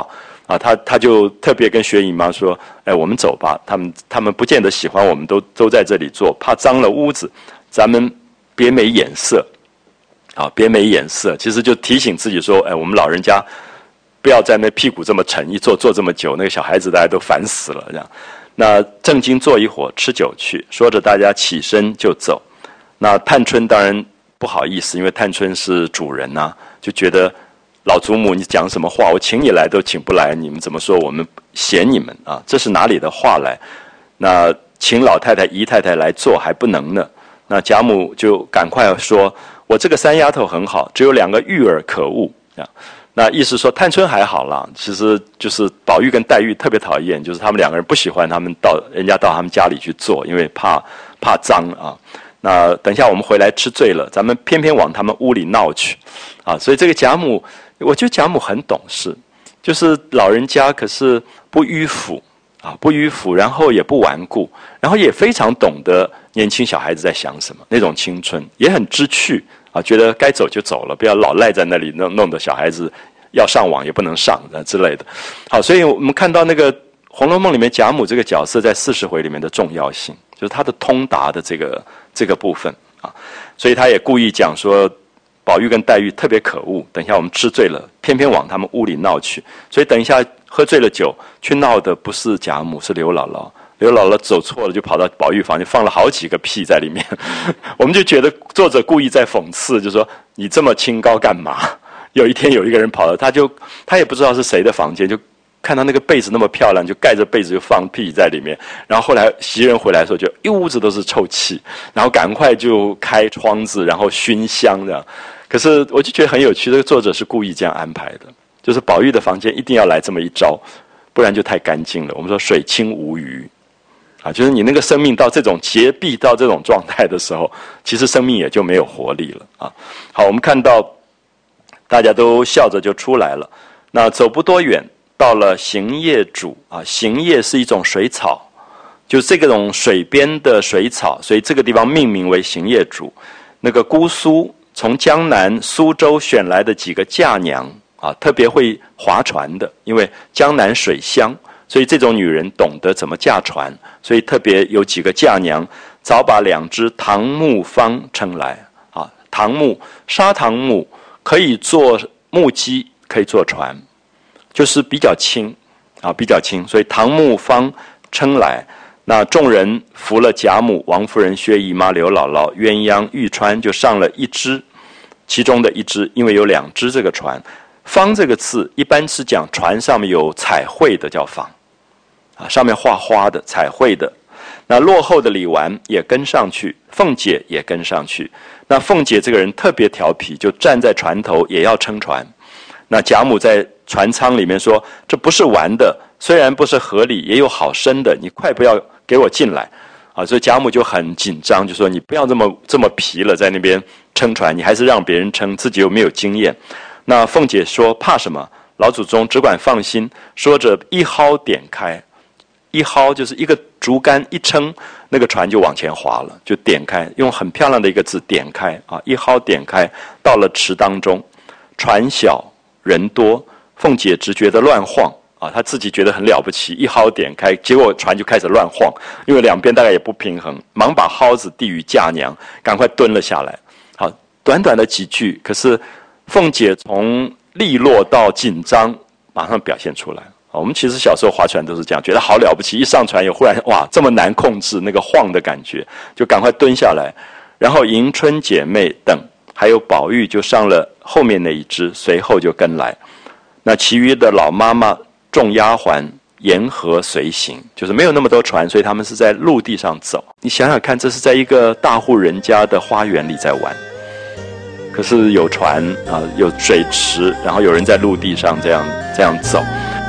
啊，他他就特别跟薛姨妈说：“哎，我们走吧，他们他们不见得喜欢我们都都在这里坐，怕脏了屋子，咱们别没眼色。”啊，别没眼色，其实就提醒自己说：“哎，我们老人家不要在那屁股这么沉，一坐坐这么久，那个小孩子大家都烦死了。”这样，那正经坐一会儿，吃酒去，说着大家起身就走。那探春当然不好意思，因为探春是主人呐、啊，就觉得。老祖母，你讲什么话？我请你来都请不来，你们怎么说我们嫌你们啊？这是哪里的话来？那请老太太、姨太太来做还不能呢？那贾母就赶快说：“我这个三丫头很好，只有两个玉儿可恶。”啊，那意思说探春还好啦，其实就是宝玉跟黛玉特别讨厌，就是他们两个人不喜欢他们到人家到他们家里去做，因为怕怕脏啊。那等一下我们回来吃醉了，咱们偏偏往他们屋里闹去，啊，所以这个贾母。我觉得贾母很懂事，就是老人家可是不迂腐啊，不迂腐，然后也不顽固，然后也非常懂得年轻小孩子在想什么，那种青春也很知趣啊，觉得该走就走了，不要老赖在那里弄弄得小孩子要上网也不能上的之类的。好，所以我们看到那个《红楼梦》里面贾母这个角色在四十回里面的重要性，就是她的通达的这个这个部分啊，所以他也故意讲说。宝玉跟黛玉特别可恶，等一下我们吃醉了，偏偏往他们屋里闹去，所以等一下喝醉了酒去闹的不是贾母，是刘姥姥。刘姥姥走错了，就跑到宝玉房间放了好几个屁在里面。我们就觉得作者故意在讽刺，就说你这么清高干嘛？有一天有一个人跑到，他就他也不知道是谁的房间，就看到那个被子那么漂亮，就盖着被子就放屁在里面。然后后来袭人回来的时候，就一屋子都是臭气，然后赶快就开窗子，然后熏香这样。可是我就觉得很有趣，这个作者是故意这样安排的，就是宝玉的房间一定要来这么一招，不然就太干净了。我们说水清无鱼，啊，就是你那个生命到这种洁癖到这种状态的时候，其实生命也就没有活力了啊。好，我们看到大家都笑着就出来了，那走不多远，到了行叶渚啊，行叶是一种水草，就这种水边的水草，所以这个地方命名为行叶渚。那个姑苏。从江南苏州选来的几个嫁娘啊，特别会划船的，因为江南水乡，所以这种女人懂得怎么驾船，所以特别有几个嫁娘早把两只唐木方称来啊，唐木砂糖木可以做木屐，可以做船，就是比较轻啊，比较轻，所以唐木方称来。那众人扶了贾母、王夫人、薛姨妈、刘姥姥、鸳鸯、玉钏，就上了一只，其中的一只，因为有两只这个船。舫这个字一般是讲船上面有彩绘的叫舫，啊，上面画花的彩绘的。那落后的李纨也跟上去，凤姐也跟上去。那凤姐这个人特别调皮，就站在船头也要撑船。那贾母在船舱里面说：“这不是玩的，虽然不是河里，也有好深的，你快不要给我进来。”啊，所以贾母就很紧张，就说：“你不要这么这么皮了，在那边撑船，你还是让别人撑，自己又没有经验。”那凤姐说：“怕什么？老祖宗只管放心。”说着一蒿点开，一蒿就是一个竹竿一撑，那个船就往前滑了，就点开，用很漂亮的一个字点开啊，一蒿点开，到了池当中，船小人多，凤姐只觉得乱晃啊，她自己觉得很了不起，一蒿点开，结果船就开始乱晃，因为两边大概也不平衡，忙把蒿子递与嫁娘，赶快蹲了下来。好，短短的几句，可是凤姐从利落到紧张，马上表现出来。我们其实小时候划船都是这样，觉得好了不起，一上船以后忽然哇这么难控制那个晃的感觉，就赶快蹲下来，然后迎春姐妹等还有宝玉就上了后面那一只，随后就跟来。那其余的老妈妈众丫鬟沿河随行，就是没有那么多船，所以他们是在陆地上走。你想想看，这是在一个大户人家的花园里在玩，可是有船啊，有水池，然后有人在陆地上这样这样走。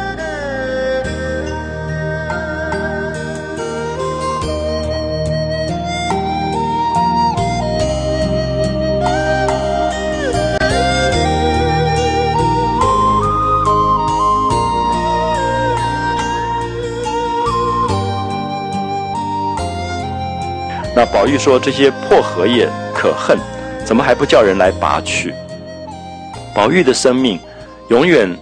那宝玉说：“这些破荷叶可恨，怎么还不叫人来拔去？”宝玉的生命永远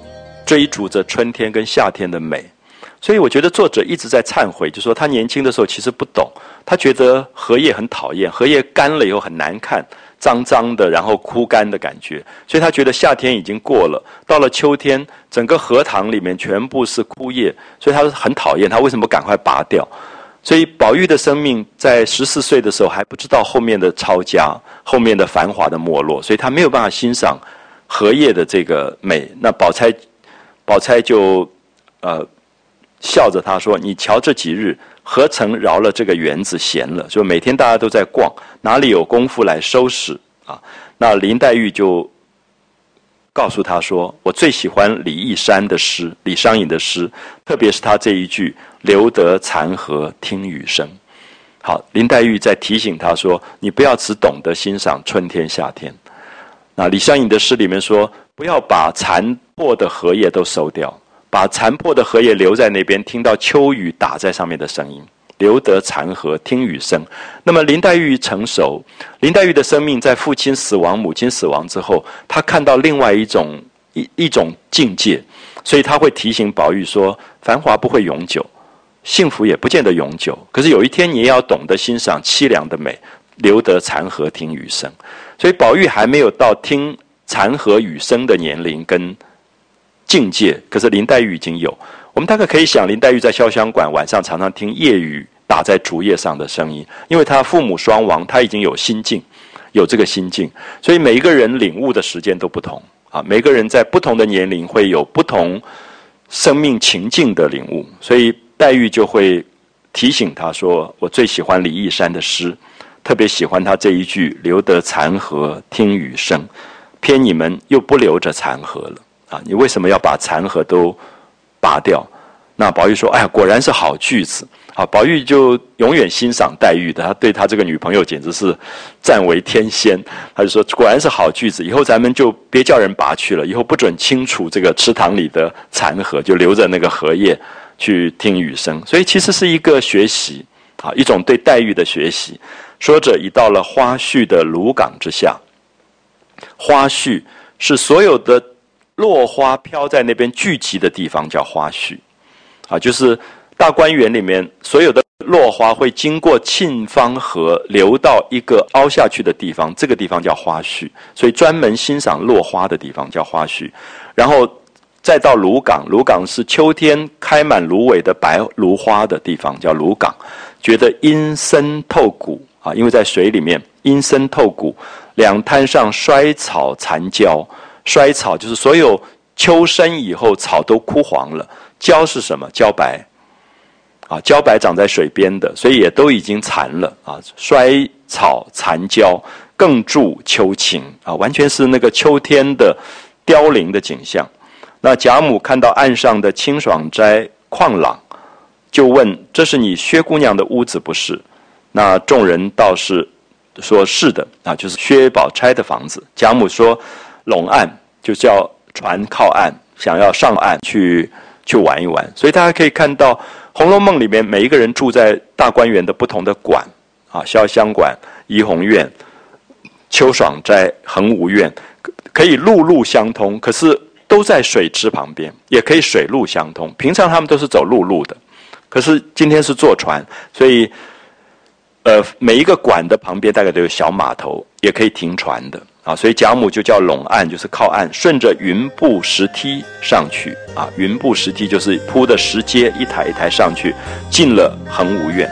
追逐着春天跟夏天的美。所以我觉得作者一直在忏悔，就说他年轻的时候其实不懂，他觉得荷叶很讨厌，荷叶干了以后很难看，脏脏的，然后枯干的感觉，所以他觉得夏天已经过了，到了秋天，整个荷塘里面全部是枯叶，所以他很讨厌，他为什么不赶快拔掉？所以宝玉的生命在十四岁的时候还不知道后面的抄家，后面的繁华的没落，所以他没有办法欣赏荷叶的这个美。那宝钗，宝钗就呃笑着他说：“你瞧这几日，何曾饶了这个园子闲了？就每天大家都在逛，哪里有功夫来收拾啊？”那林黛玉就告诉他说：“我最喜欢李义山的诗，李商隐的诗，特别是他这一句‘留得残荷听雨声’。”好，林黛玉在提醒他说：“你不要只懂得欣赏春天、夏天。”那李商隐的诗里面说：“不要把残破的荷叶都收掉。”把残破的荷叶留在那边，听到秋雨打在上面的声音，留得残荷听雨声。那么林黛玉成熟，林黛玉的生命在父亲死亡、母亲死亡之后，她看到另外一种一一种境界，所以她会提醒宝玉说：繁华不会永久，幸福也不见得永久，可是有一天你也要懂得欣赏凄凉的美，留得残荷听雨声。所以宝玉还没有到听残荷雨声的年龄跟境界，可是林黛玉已经有。我们大概可以想，林黛玉在潇湘馆晚上常常听夜雨打在竹叶上的声音，因为她父母双亡，她已经有心境，有这个心境。所以每一个人领悟的时间都不同啊，每个人在不同的年龄会有不同生命情境的领悟。所以黛玉就会提醒他说：“我最喜欢李义山的诗，特别喜欢他这一句‘留得残荷听雨声’，偏你们又不留着残荷了。”啊，你为什么要把残荷都拔掉？那宝玉说：“哎呀，果然是好句子。”啊，宝玉就永远欣赏黛玉的，他对他这个女朋友简直是赞为天仙。他就说：“果然是好句子，以后咱们就别叫人拔去了，以后不准清除这个池塘里的残荷，就留着那个荷叶去听雨声。”所以其实是一个学习啊，一种对黛玉的学习。说着，已到了花絮的芦岗之下。花絮是所有的落花飘在那边聚集的地方，叫花絮啊，就是大观园里面所有的落花会经过沁芳河流到一个凹下去的地方，这个地方叫花絮，所以专门欣赏落花的地方叫花絮。然后再到芦岗，芦岗是秋天开满芦苇的白芦花的地方，叫芦岗。觉得阴森透骨啊，因为在水里面阴森透骨，两滩上衰草残焦。衰草就是所有秋深以后草都枯黄了，焦是什么？焦白啊，焦白长在水边的，所以也都已经残了啊。衰草残焦，更助秋情啊，完全是那个秋天的凋零的景象。那贾母看到岸上的清爽斋旷朗，就问：“这是你薛姑娘的屋子不是？”那众人倒是说是的啊，就是薛宝钗的房子。贾母说：“拢岸就叫船靠岸，想要上岸去去玩一玩。”所以大家可以看到，《红楼梦》里面每一个人住在大观园的不同的馆啊，潇湘馆、怡红院、秋爽斋、恒芜院，可以路路相通，可是都在水池旁边，也可以水路相通。平常他们都是走陆路的，可是今天是坐船，所以呃，每一个馆的旁边大概都有小码头，也可以停船的啊。所以贾母就叫拢岸，就是靠岸，顺着云步石梯上去啊。云步石梯就是铺的石阶，一台一台上去，进了恒芜院。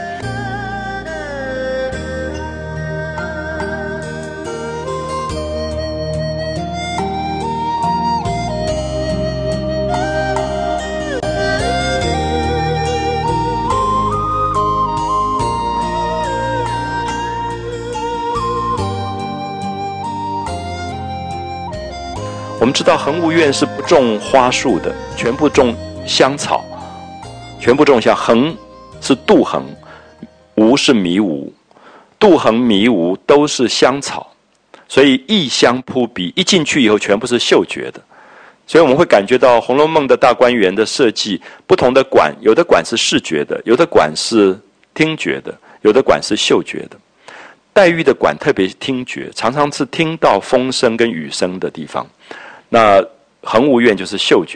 我们知道恒芜院是不种花树的，全部种香草，全部种香。恒是杜衡，芜是迷芜，杜衡迷芜都是香草，所以异香扑鼻，一进去以后全部是嗅觉的。所以我们会感觉到《红楼梦》的大观园的设计，不同的馆，有的馆是视觉的，有的馆是听觉的，有的馆是嗅觉的。黛玉的馆特别听觉，常常是听到风声跟雨声的地方。那恒芜院就是嗅觉的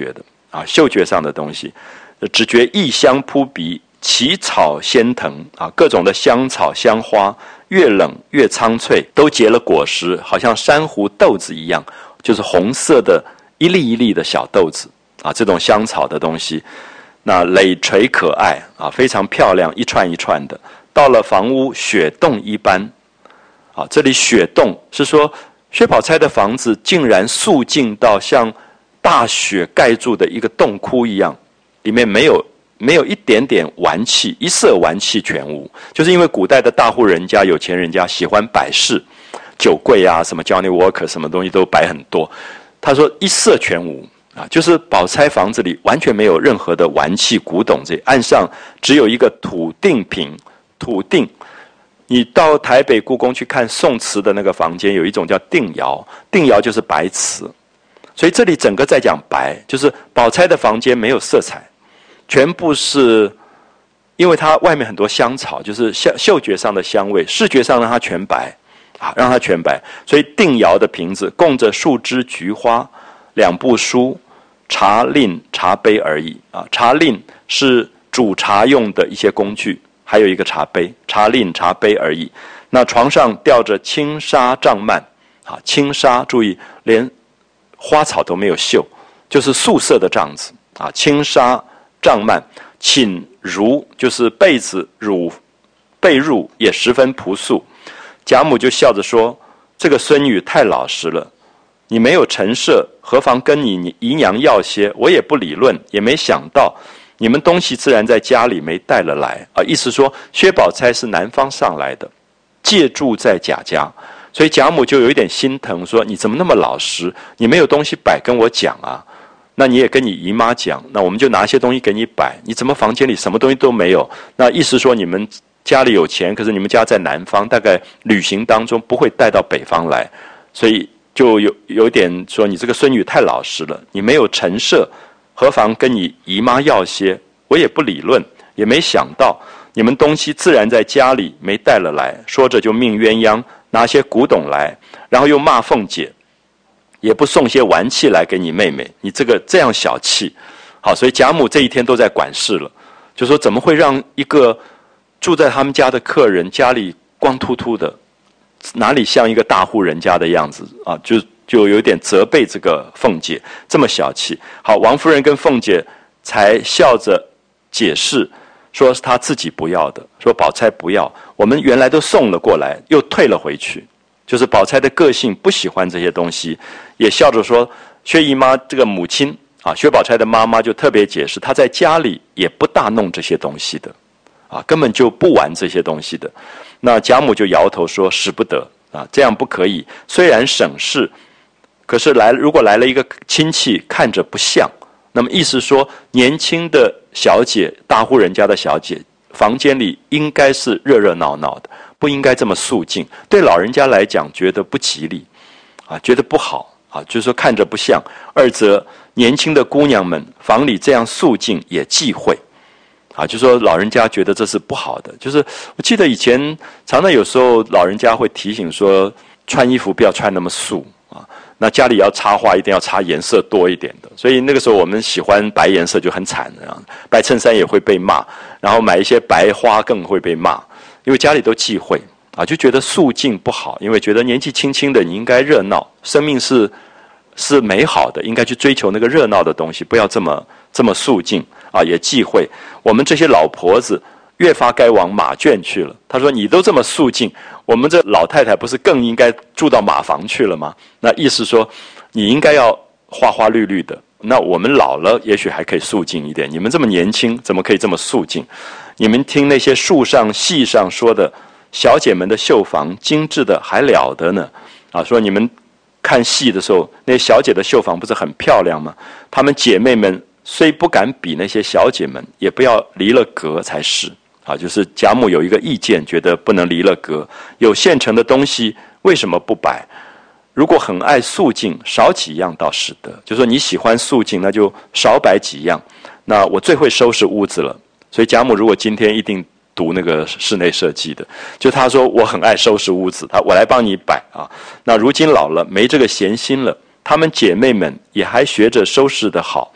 啊，嗅觉上的东西，只觉异香扑鼻，奇草鲜藤啊，各种的香草香花，越冷越苍翠，都结了果实，好像珊瑚豆子一样，就是红色的一粒一粒的小豆子啊，这种香草的东西，那累垂可爱啊，非常漂亮，一串一串的。到了房屋，雪洞一般啊，这里雪洞是说薛宝钗的房子竟然肃静到像大雪盖住的一个洞窟一样，里面没有没有一点点玩器，一色玩器全无。就是因为古代的大户人家、有钱人家喜欢摆饰，酒柜啊，什么 Johnny Walker 什么东西都摆很多。他说一色全无啊，就是宝钗房子里完全没有任何的玩器、古董这，岸上只有一个土定瓶，土定。你到台北故宫去看宋瓷的那个房间，有一种叫定窑，定窑就是白瓷，所以这里整个在讲白，就是宝钗的房间没有色彩，全部是因为它外面很多香草，就是嗅嗅觉上的香味，视觉上让它全白啊，让它全白。所以定窑的瓶子供着数枝菊花、两部书、茶令、茶杯而已啊。茶令是煮茶用的一些工具。还有一个茶杯，茶令、茶杯而已。那床上吊着轻纱帐幔，啊，轻纱，注意，连花草都没有绣，就是素色的帐子啊，轻纱帐幔，寝褥就是被子褥，被褥也十分朴素。贾母就笑着说：“这个孙女太老实了，你没有陈设，何妨跟你姨娘要些？我也不理论，也没想到。”你们东西自然在家里没带了来啊，意思说薛宝钗是南方上来的，借住在贾家，所以贾母就有一点心疼，说你怎么那么老实，你没有东西摆跟我讲啊，那你也跟你姨妈讲，那我们就拿些东西给你摆，你怎么房间里什么东西都没有？那意思说你们家里有钱，可是你们家在南方，大概旅行当中不会带到北方来，所以就有有点说你这个孙女太老实了，你没有陈设。何妨跟你姨妈要些？我也不理论，也没想到你们东西自然在家里没带了来。说着就命鸳鸯拿些古董来，然后又骂凤姐，也不送些玩器来给你妹妹，你这个这样小气。好，所以贾母这一天都在管事了，就说怎么会让一个住在他们家的客人家里光秃秃的，哪里像一个大户人家的样子啊？就。就有点责备这个凤姐这么小气。好，王夫人跟凤姐才笑着解释，说是她自己不要的，说宝钗不要，我们原来都送了过来，又退了回去。就是宝钗的个性不喜欢这些东西，也笑着说，薛姨妈这个母亲啊，薛宝钗的妈妈就特别解释，她在家里也不大弄这些东西的，啊，根本就不玩这些东西的。那贾母就摇头说，使不得啊，这样不可以，虽然省事。可是来，如果来了一个亲戚，看着不像，那么意思说，年轻的小姐，大户人家的小姐，房间里应该是热热闹闹的，不应该这么肃静。对老人家来讲，觉得不吉利，啊，觉得不好啊，就是说看着不像。二则年轻的姑娘们房里这样肃静也忌讳，啊，就说老人家觉得这是不好的。就是我记得以前常常有时候老人家会提醒说，穿衣服不要穿那么素啊。那家里要插花，一定要插颜色多一点的，所以那个时候我们喜欢白颜色就很惨的，白衬衫也会被骂，然后买一些白花更会被骂，因为家里都忌讳啊，就觉得肃静不好，因为觉得年纪轻轻的你应该热闹，生命是是美好的，应该去追求那个热闹的东西，不要这么这么肃静啊，也忌讳。我们这些老婆子越发该往马圈去了。他说：“你都这么肃静，我们这老太太不是更应该住到马房去了吗？”那意思说，你应该要花花绿绿的。那我们老了，也许还可以肃静一点。你们这么年轻，怎么可以这么肃静？你们听那些树上、戏上说的小姐们的绣房，精致的还了得呢。啊，说你们看戏的时候，那些小姐的绣房不是很漂亮吗？她们姐妹们虽不敢比那些小姐们，也不要离了格才是。啊，就是贾母有一个意见，觉得不能离了格，有现成的东西为什么不摆？如果很爱肃静，少几样倒使得。就说你喜欢肃静，那就少摆几样。那我最会收拾屋子了，所以贾母如果今天一定读那个室内设计的，就他说我很爱收拾屋子，他我来帮你摆啊。那如今老了，没这个闲心了，她们姐妹们也还学着收拾得好，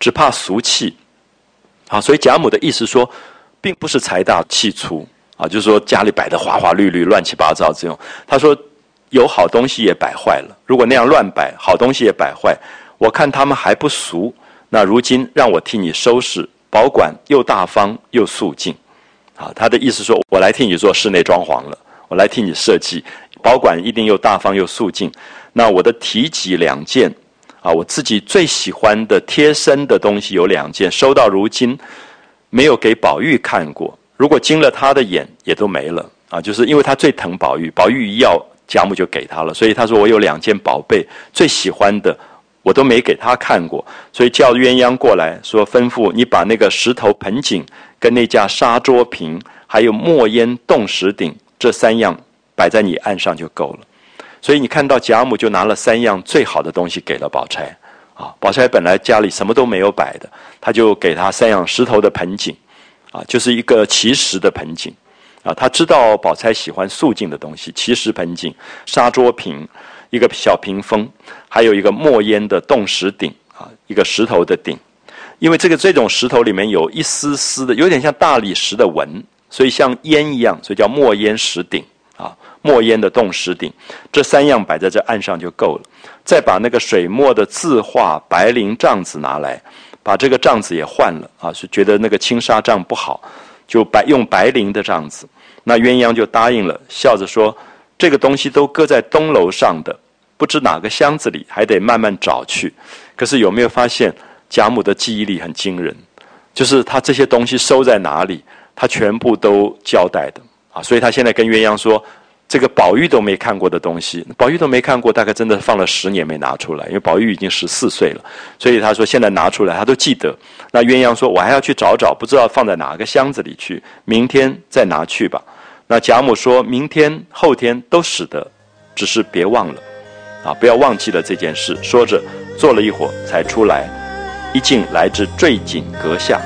只怕俗气。啊，所以贾母的意思说，并不是财大气粗啊，就是说家里摆的花花绿绿、乱七八糟这种。他说有好东西也摆坏了，如果那样乱摆，好东西也摆坏，我看他们还不俗，那如今让我替你收拾，保管又大方又肃静。啊，他的意思说，我来替你做室内装潢了，我来替你设计，保管一定又大方又肃静。那我的提己两件。啊，我自己最喜欢的贴身的东西有两件，收到如今没有给宝玉看过。如果经了他的眼，也都没了啊！就是因为他最疼宝玉，宝玉一要，贾母就给他了，所以他说我有两件宝贝，最喜欢的，我都没给他看过，所以叫鸳鸯过来说，吩咐你把那个石头盆景跟那架砂桌瓶，还有墨烟冻石鼎这三样摆在你案上就够了。所以你看到贾母就拿了三样最好的东西给了宝钗，啊，宝钗本来家里什么都没有摆的，他就给她三样石头的盆景，啊，就是一个奇石的盆景，啊，他知道宝钗喜欢素净的东西，奇石盆景、砂桌瓶、一个小屏风，还有一个墨烟的冻石鼎，啊，一个石头的鼎，因为这个这种石头里面有一丝丝的，有点像大理石的纹，所以像烟一样，所以叫墨烟石鼎，啊。墨烟的冻石鼎，这三样摆在这案上就够了。再把那个水墨的字画白绫帐子拿来，把这个帐子也换了啊，是觉得那个青纱帐不好，就白用白绫的帐子。那鸳鸯就答应了，笑着说：“这个东西都搁在东楼上的，不知哪个箱子里，还得慢慢找去。”可是有没有发现贾母的记忆力很惊人？就是她这些东西收在哪里，她全部都交代的啊。所以她现在跟鸳鸯说。这个宝玉都没看过的东西，宝玉都没看过，大概真的放了十年没拿出来，因为宝玉已经十四岁了，所以他说现在拿出来他都记得。那鸳鸯说我还要去找找，不知道放在哪个箱子里去，明天再拿去吧。那贾母说明天后天都使得，只是别忘了啊，不要忘记了这件事。说着坐了一会儿才出来，一进来至坠锦阁下。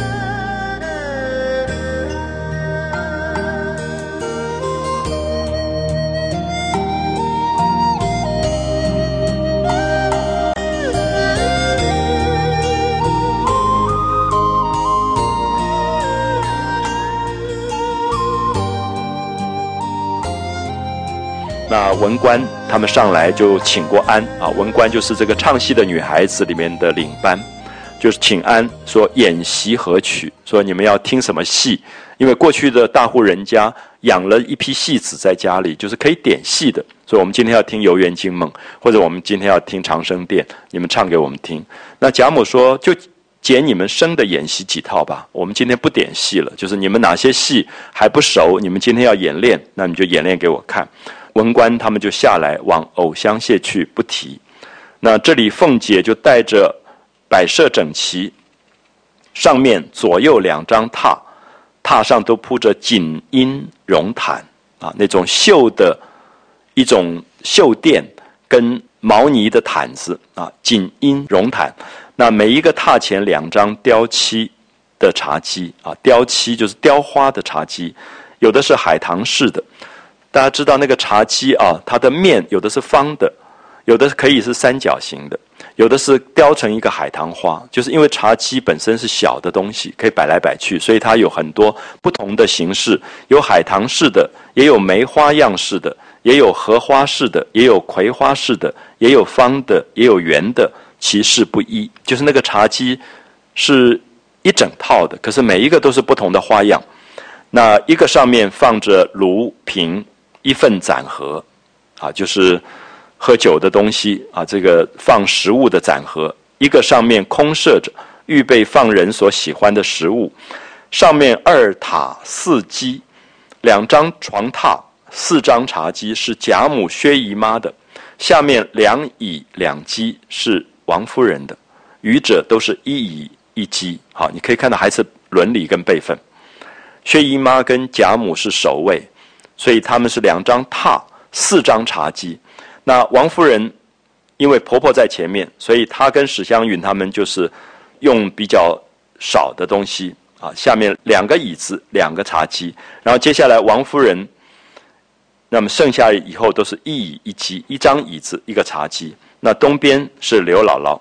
那文官他们上来就请过安啊，文官就是这个唱戏的女孩子里面的领班，就是请安说演习何曲，说你们要听什么戏，因为过去的大户人家养了一批戏子在家里，就是可以点戏的，所以我们今天要听游园惊梦，或者我们今天要听长生殿，你们唱给我们听。那贾母说就捡你们生的演习几套吧，我们今天不点戏了，就是你们哪些戏还不熟，你们今天要演练，那你就演练给我看。文官他们就下来往藕香榭去，不提。那这里凤姐就带着摆设整齐，上面左右两张榻，榻上都铺着锦缨绒毯啊，那种绣的一种绣垫跟毛呢的毯子啊，锦缨绒毯。那每一个榻前两张雕漆的茶几啊，雕漆就是雕花的茶几，有的是海棠式的。大家知道那个茶几啊，它的面有的是方的，有的可以是三角形的，有的是雕成一个海棠花，就是因为茶几本身是小的东西，可以摆来摆去，所以它有很多不同的形式，有海棠式的，也有梅花样式的，也有荷花式的，也有葵花式的，也有方的，也有圆的，其式不一。就是那个茶几是一整套的，可是每一个都是不同的花样。那一个上面放着炉瓶一份盏盒啊，就是喝酒的东西啊，这个放食物的盏盒，一个上面空设着，预备放人所喜欢的食物。上面二榻四几，两张床榻，四张茶几是贾母薛姨妈的，下面两椅两几是王夫人的，余者都是一椅一几。好，你可以看到还是伦理跟辈分。薛姨妈跟贾母是首位，所以他们是两张榻，四张茶几。那王夫人因为婆婆在前面，所以她跟史湘云他们就是用比较少的东西啊，下面两个椅子，两个茶几。然后接下来王夫人，那么剩下以后都是一椅一几，一张椅子一个茶几。那东边是刘姥姥，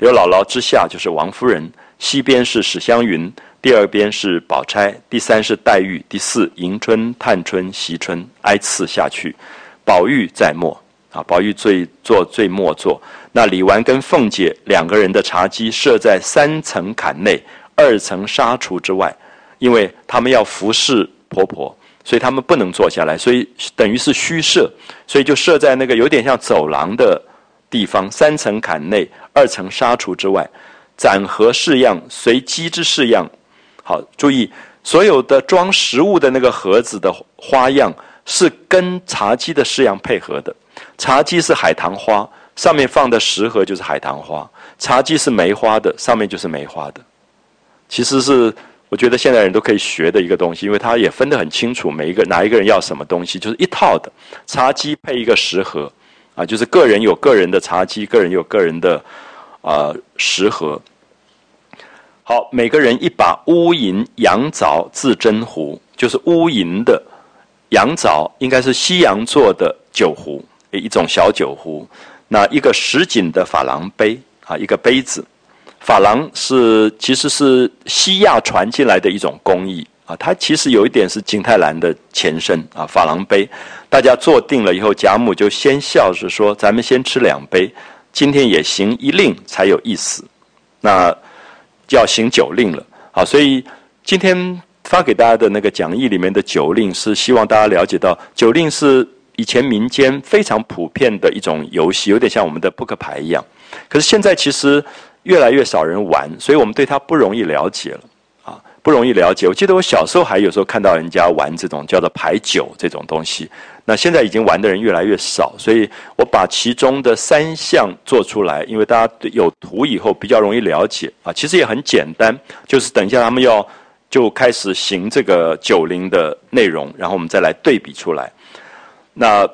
刘姥姥之下就是王夫人，西边是史湘云，第二边是宝钗，第三是黛玉，第四迎春、探春、惜春，挨次下去。宝玉在末啊，宝玉最坐最末座。那李纨跟凤姐两个人的茶几设在三层坎内，二层纱橱之外，因为他们要服侍婆婆，所以他们不能坐下来，所以等于是虚设，所以就设在那个有点像走廊的地方，三层坎内，二层纱橱之外。展盒式样，随机之式样。好，注意所有的装食物的那个盒子的花样是跟茶几的式样配合的。茶几是海棠花，上面放的食盒就是海棠花；茶几是梅花的，上面就是梅花的。其实是我觉得现代人都可以学的一个东西，因为他也分得很清楚，每一个哪一个人要什么东西，就是一套的。茶几配一个食盒，啊，就是个人有个人的茶几，个人有个人的啊、呃、食盒。好，每个人一把乌银羊枣自斟壶，就是乌银的羊枣，应该是西洋做的酒壶，一种小酒壶。那一个什锦的珐琅杯啊，一个杯子。珐琅是其实是西亚传进来的一种工艺啊，它其实有一点是景泰蓝的前身啊。珐琅杯，大家坐定了以后，贾母就先笑着说：“咱们先吃两杯，今天也行一令才有意思。”那要行酒令了啊，所以今天发给大家的那个讲义里面的酒令，是希望大家了解到，酒令是以前民间非常普遍的一种游戏，有点像我们的扑克牌一样。可是现在其实越来越少人玩，所以我们对它不容易了解了啊，不容易了解。我记得我小时候还有时候看到人家玩这种叫做牌九这种东西，那现在已经玩的人越来越少，所以我把其中的三项做出来，因为大家有图以后比较容易了解啊。其实也很简单，就是等一下他们要就开始行这个酒令的内容，然后我们再来对比出来。那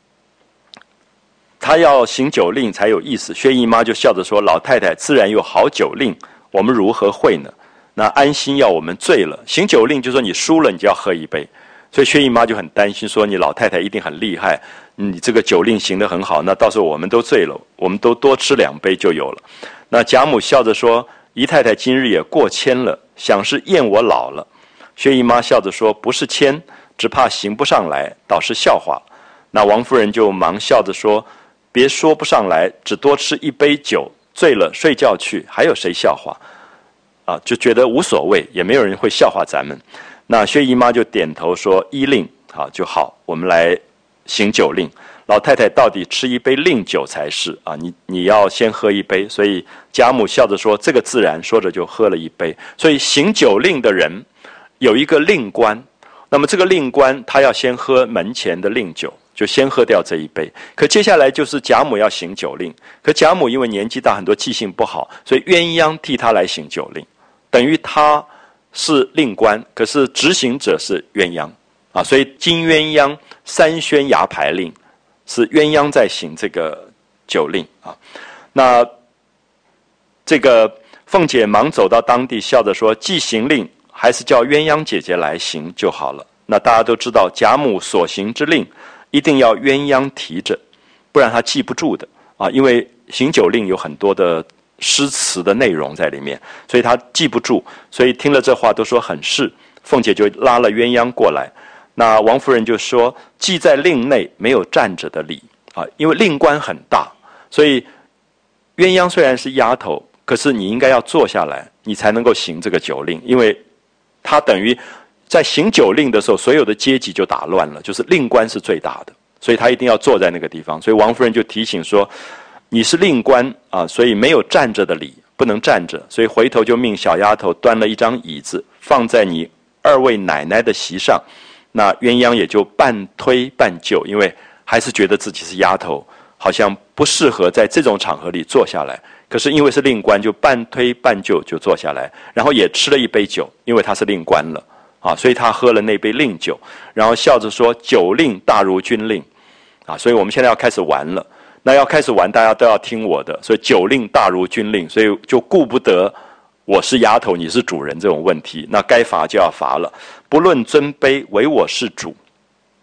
他要行酒令才有意思，薛姨妈就笑着说：“老太太自然有好酒令，我们如何会呢？那安心要我们醉了，行酒令就说你输了，你就要喝一杯。”所以薛姨妈就很担心，说你老太太一定很厉害，你这个酒令行得很好，那到时候我们都醉了，我们都多吃两杯就有了。那贾母笑着说：“姨太太今日也过谦了，想是厌我老了。”薛姨妈笑着说：“不是谦，只怕行不上来，倒是笑话。”那王夫人就忙笑着说：“别说不上来，只多吃一杯酒，醉了睡觉去，还有谁笑话？”啊，就觉得无所谓，也没有人会笑话咱们。那薛姨妈就点头说：“依令，好就好，我们来行酒令。老太太到底吃一杯令酒才是啊，你你要先喝一杯。”所以贾母笑着说：“这个自然。”说着就喝了一杯。所以行酒令的人有一个令官，那么这个令官他要先喝门前的令酒，就先喝掉这一杯。可接下来就是贾母要行酒令，可贾母因为年纪大，很多记性不好，所以鸳鸯替他来行酒令，等于他是令官，可是执行者是鸳鸯啊，所以金鸳鸯三宣牙牌令是鸳鸯在行这个酒令啊。那这个凤姐忙走到当地，笑着说：“既行令，还是叫鸳鸯姐姐来行就好了。”那大家都知道，贾母所行之令一定要鸳鸯提着，不然她记不住的啊，因为行酒令有很多的诗词的内容在里面，所以他记不住，所以听了这话都说很是。凤姐就拉了鸳鸯过来，那王夫人就说：“既在令内，没有站着的理啊，因为令官很大，所以鸳鸯虽然是丫头，可是你应该要坐下来，你才能够行这个酒令，因为他等于在行酒令的时候，所有的阶级就打乱了，就是令官是最大的，所以他一定要坐在那个地方。所以王夫人就提醒说：“你是令官啊，所以没有站着的理，不能站着。”所以回头就命小丫头端了一张椅子放在你二位奶奶的席上。那鸳鸯也就半推半就，因为还是觉得自己是丫头，好像不适合在这种场合里坐下来。可是因为是令官，就半推半就就坐下来，然后也吃了一杯酒，因为他是令官了啊，所以他喝了那杯令酒，然后笑着说：“酒令大如军令啊！”所以我们现在要开始玩了。那要开始玩，大家都要听我的，所以酒令大如军令，所以就顾不得我是丫头你是主人这种问题，那该罚就要罚了。不论尊卑，唯我是主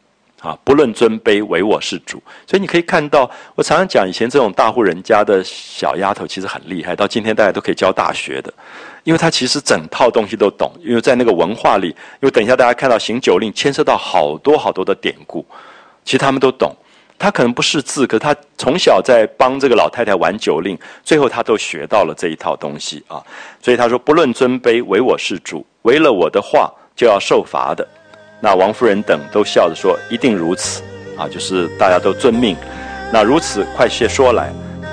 啊，不论尊卑，唯我是主。所以你可以看到，我常常讲，以前这种大户人家的小丫头其实很厉害，到今天大家都可以教大学的，因为她其实整套东西都懂，因为在那个文化里，因为等一下大家看到行酒令牵涉到好多好多的典故，其实他们都懂。他可能不识字，可是他从小在帮这个老太太玩酒令，最后他都学到了这一套东西啊。所以他说：“不论尊卑，唯我是主，违了我的话就要受罚的。”那王夫人等都笑着说：“一定如此啊！”就是大家都遵命。那如此，快些说来。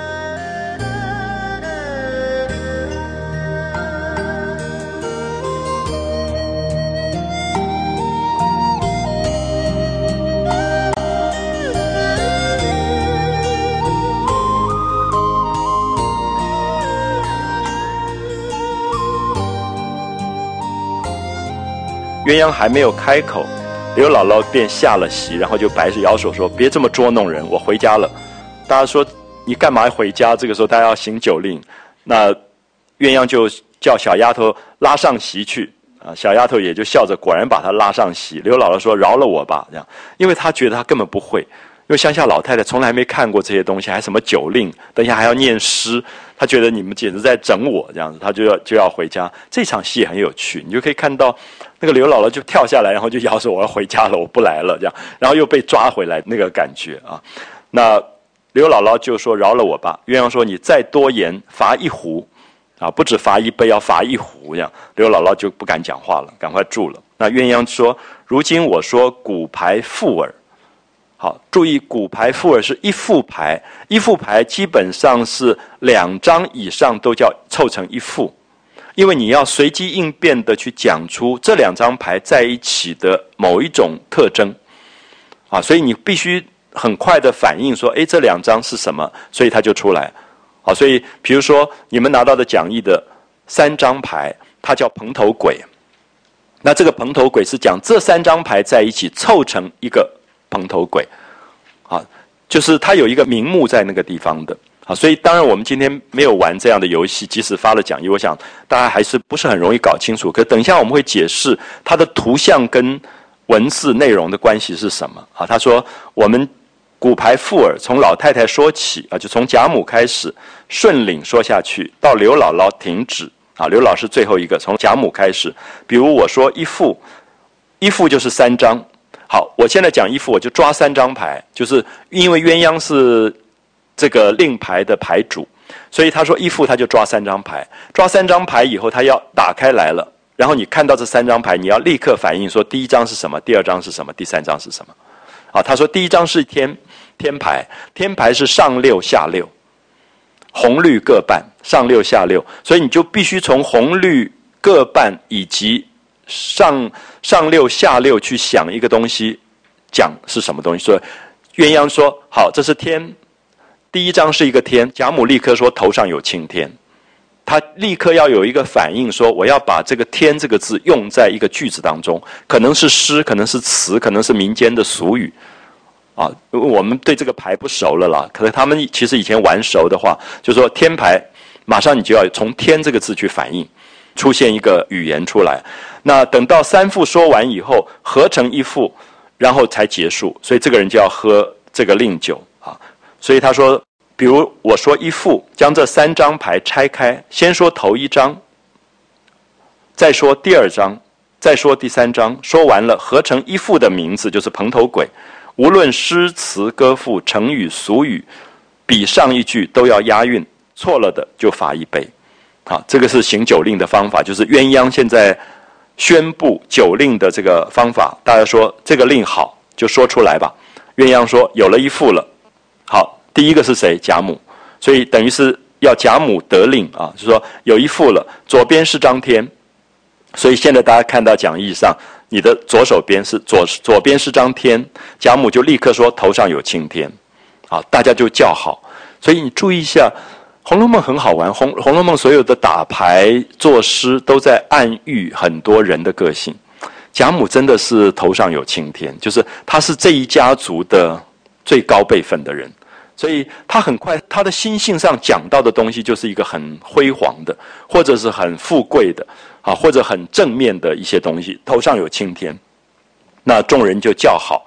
鸳鸯还没有开口，刘姥姥便下了席，然后就摆着摇手说：“别这么捉弄人，我回家了。”大家说：“你干嘛回家？”这个时候大家要行酒令，那鸳鸯就叫小丫头拉上席去啊，小丫头也就笑着，果然把她拉上席。刘姥姥说：“饶了我吧。”这样，因为她觉得她根本不会，因为乡下老太太从来没看过这些东西，还什么酒令，等一下还要念诗，她觉得你们简直在整我这样子，她就要就要回家。这场戏也很有趣，你就可以看到。那个刘姥姥就跳下来，然后就摇手：“我要回家了，我不来了。”这样，然后又被抓回来，那个感觉啊。那刘姥姥就说：“饶了我吧。”鸳鸯说：“你再多言，罚一壶啊，不止罚一杯，要罚一壶。”这样，刘姥姥就不敢讲话了，赶快住了。那鸳鸯说：“如今我说骨牌复耳。”好，注意骨牌复耳是一副牌，一副牌基本上是两张以上都叫凑成一副。因为你要随机应变的去讲出这两张牌在一起的某一种特征啊，所以你必须很快的反应说，诶，这两张是什么？所以它就出来啊。所以比如说你们拿到的讲义的三张牌，它叫蓬头鬼。那这个蓬头鬼是讲这三张牌在一起凑成一个蓬头鬼啊，就是它有一个名目在那个地方的。好，所以当然我们今天没有玩这样的游戏，即使发了讲义，我想大家还是不是很容易搞清楚。可等一下我们会解释它的图像跟文字内容的关系是什么。啊，他说我们骨牌复耳，从老太太说起啊，就从贾母开始顺领说下去，到刘姥姥停止啊，刘姥是最后一个，从贾母开始。比如我说一副，一副就是三张。好，我现在讲一副，我就抓三张牌，就是因为鸳鸯是这个令牌的牌主，所以他说一副他就抓三张牌，抓三张牌以后他要打开来了，然后你看到这三张牌，你要立刻反应说第一张是什么，第二张是什么，第三张是什么。啊，他说第一张是天天牌，天牌是上六下六，红绿各半，上六下六，所以你就必须从红绿各半以及上上六下六去想一个东西，讲是什么东西。所以鸳鸯说好，这是天。第一张是一个天，贾母立刻说头上有青天，他立刻要有一个反应说我要把这个天这个字用在一个句子当中，可能是诗，可能是词，可能是民间的俗语啊。我们对这个牌不熟了啦，可是他们其实以前玩熟的话，就说天牌马上你就要从天这个字去反应，出现一个语言出来。那等到三副说完以后合成一副，然后才结束，所以这个人就要喝这个令酒啊。所以他说，比如我说一副，将这三张牌拆开，先说头一张，再说第二张，再说第三张，说完了合成一副的名字就是蓬头鬼。无论诗词歌赋、成语俗语，比上一句都要押韵，错了的就罚一杯。好，这个是行酒令的方法，就是鸳鸯现在宣布酒令的这个方法。大家说这个令好，就说出来吧。鸳鸯说有了一副了。好，第一个是谁？贾母，所以等于是要贾母得令啊，就是说有一副了，左边是张天，所以现在大家看到讲义上，你的左手边是左左边是张天，贾母就立刻说头上有青天，啊，大家就叫好。所以你注意一下，《红楼梦》很好玩，《红红楼梦》所有的打牌作诗都在暗喻很多人的个性。贾母真的是头上有青天，就是他是这一家族的最高辈分的人。所以他很快，他的心性上讲到的东西就是一个很辉煌的，或者是很富贵的，啊，或者很正面的一些东西。头上有青天，那众人就叫好。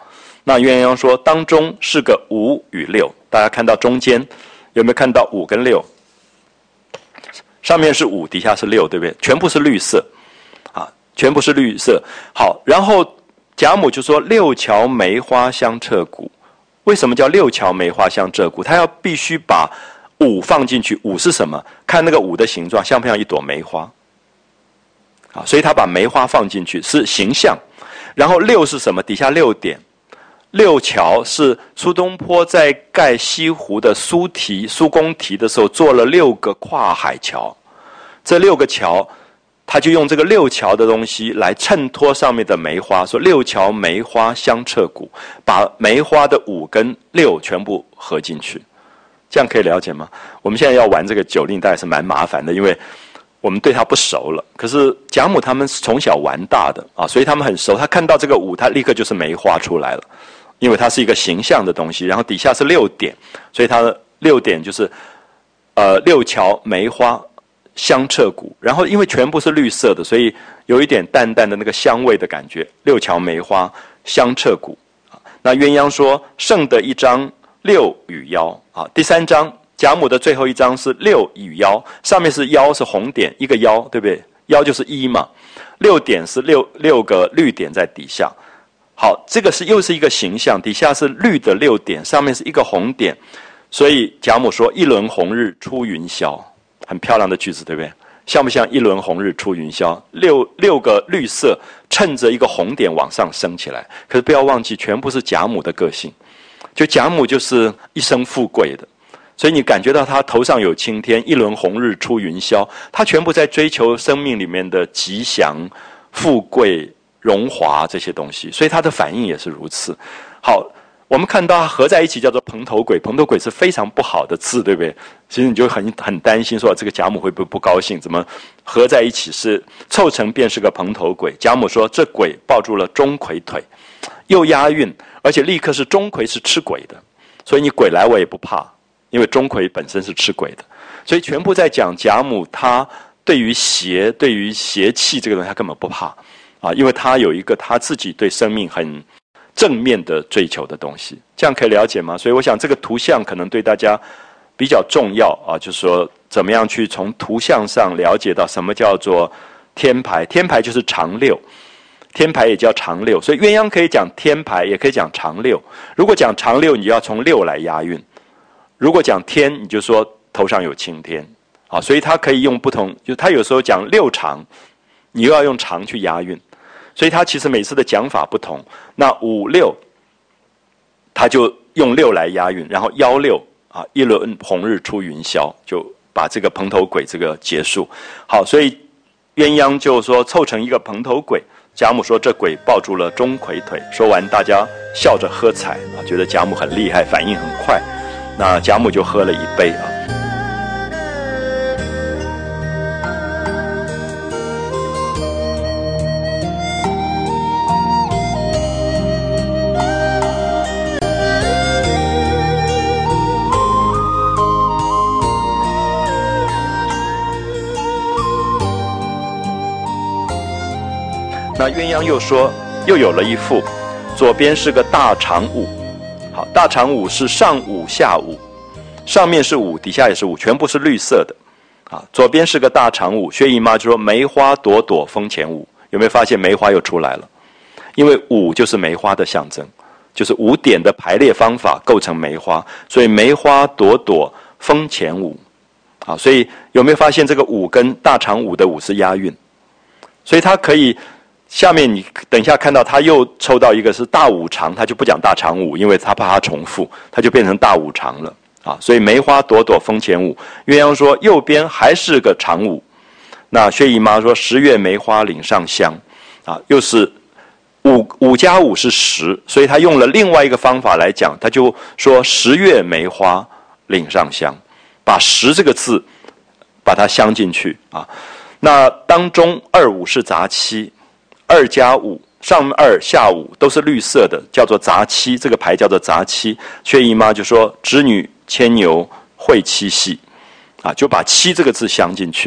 那鸳鸯说当中是个五与六，大家看到中间有没有看到五跟六？上面是五，底下是六，对不对？全部是绿色啊，全部是绿色。好，然后贾母就说六桥梅花香彻骨。为什么叫六桥梅花香彻骨？他要必须把五放进去。五是什么？看那个五的形状像不像一朵梅花啊？所以他把梅花放进去是形象。然后六是什么？底下六点。六桥是苏东坡在盖西湖的苏堤苏公堤的时候做了六个跨海桥，这六个桥他就用这个六桥的东西来衬托上面的梅花，说六桥梅花香彻骨，把梅花的五跟六全部合进去，这样可以了解吗？我们现在要玩这个酒令大概是蛮麻烦的，因为我们对他不熟了，可是贾母他们是从小玩大的啊，所以他们很熟，他看到这个五他立刻就是梅花出来了，因为它是一个形象的东西，然后底下是六点，所以它的六点就是呃六桥梅花香彻骨，然后因为全部是绿色的，所以有一点淡淡的那个香味的感觉。六桥梅花香彻骨，那鸳鸯说剩的一张六与腰啊，第三章贾母的最后一章是六与腰，上面是腰是红点，一个腰，对不对？腰就是一嘛，六点是六六个绿点在底下。好，这个是又是一个形象，底下是绿的六点，上面是一个红点，所以贾母说一轮红日出云霄，很漂亮的句子，对不对？像不像一轮红日出云霄？六六个绿色趁着一个红点往上升起来，可是不要忘记，全部是贾母的个性，就贾母就是一生富贵的，所以你感觉到她头上有青天，一轮红日出云霄，她全部在追求生命里面的吉祥、富贵、荣华这些东西，所以他的反应也是如此。好，我们看到它合在一起叫做蓬头鬼，蓬头鬼是非常不好的字，对不对？其实你就很很担心说这个贾母会不会不高兴，怎么合在一起是凑成便是个蓬头鬼。贾母说这鬼抱住了钟馗腿，又押韵，而且立刻是钟馗是吃鬼的，所以你鬼来我也不怕，因为钟馗本身是吃鬼的，所以全部在讲贾母她对于邪对于邪气这个东西她根本不怕啊，因为他有一个他自己对生命很正面的追求的东西，这样可以了解吗？所以我想这个图像可能对大家比较重要啊，就是说怎么样去从图像上了解到什么叫做天牌。天牌就是长六，天牌也叫长六，所以鸳鸯可以讲天牌，也可以讲长六。如果讲长六，你就要从六来押韵；如果讲天，你就说头上有青天啊。所以它可以用不同，就它有时候讲六长，你又要用长去押韵。所以他其实每次的讲法不同，那五六，他就用六来押韵，然后幺六啊，一轮红日出云霄，就把这个蓬头鬼这个结束。好，所以鸳鸯就说凑成一个蓬头鬼。贾母说这鬼抱住了钟馗腿，说完大家笑着喝彩啊，觉得贾母很厉害，反应很快。那贾母就喝了一杯啊。那鸳鸯又说又有了一副，左边是个大长五，好，大长五是上五下五，上面是五，底下也是五，全部是绿色的啊。左边是个大长五，薛姨妈就说梅花朵朵风前舞，有没有发现梅花又出来了？因为五就是梅花的象征，就是五点的排列方法构成梅花，所以梅花朵朵风前舞啊。所以有没有发现这个五跟大长五的五是押韵？所以它可以。下面你等一下看到他又抽到一个是大五常，他就不讲大长五，因为他怕他重复，他就变成大五常了啊。所以梅花朵朵风前舞，鸳鸯说右边还是个长五，那薛姨妈说十月梅花岭上香啊，又是五五加五是十，所以他用了另外一个方法来讲，他就说十月梅花岭上香，把十这个字把它镶进去啊。那当中二五是杂七。二加五，上二下五都是绿色的，叫做杂七，这个牌叫做杂七。薛姨妈就说织女牵牛会七夕啊，就把七这个字镶进去了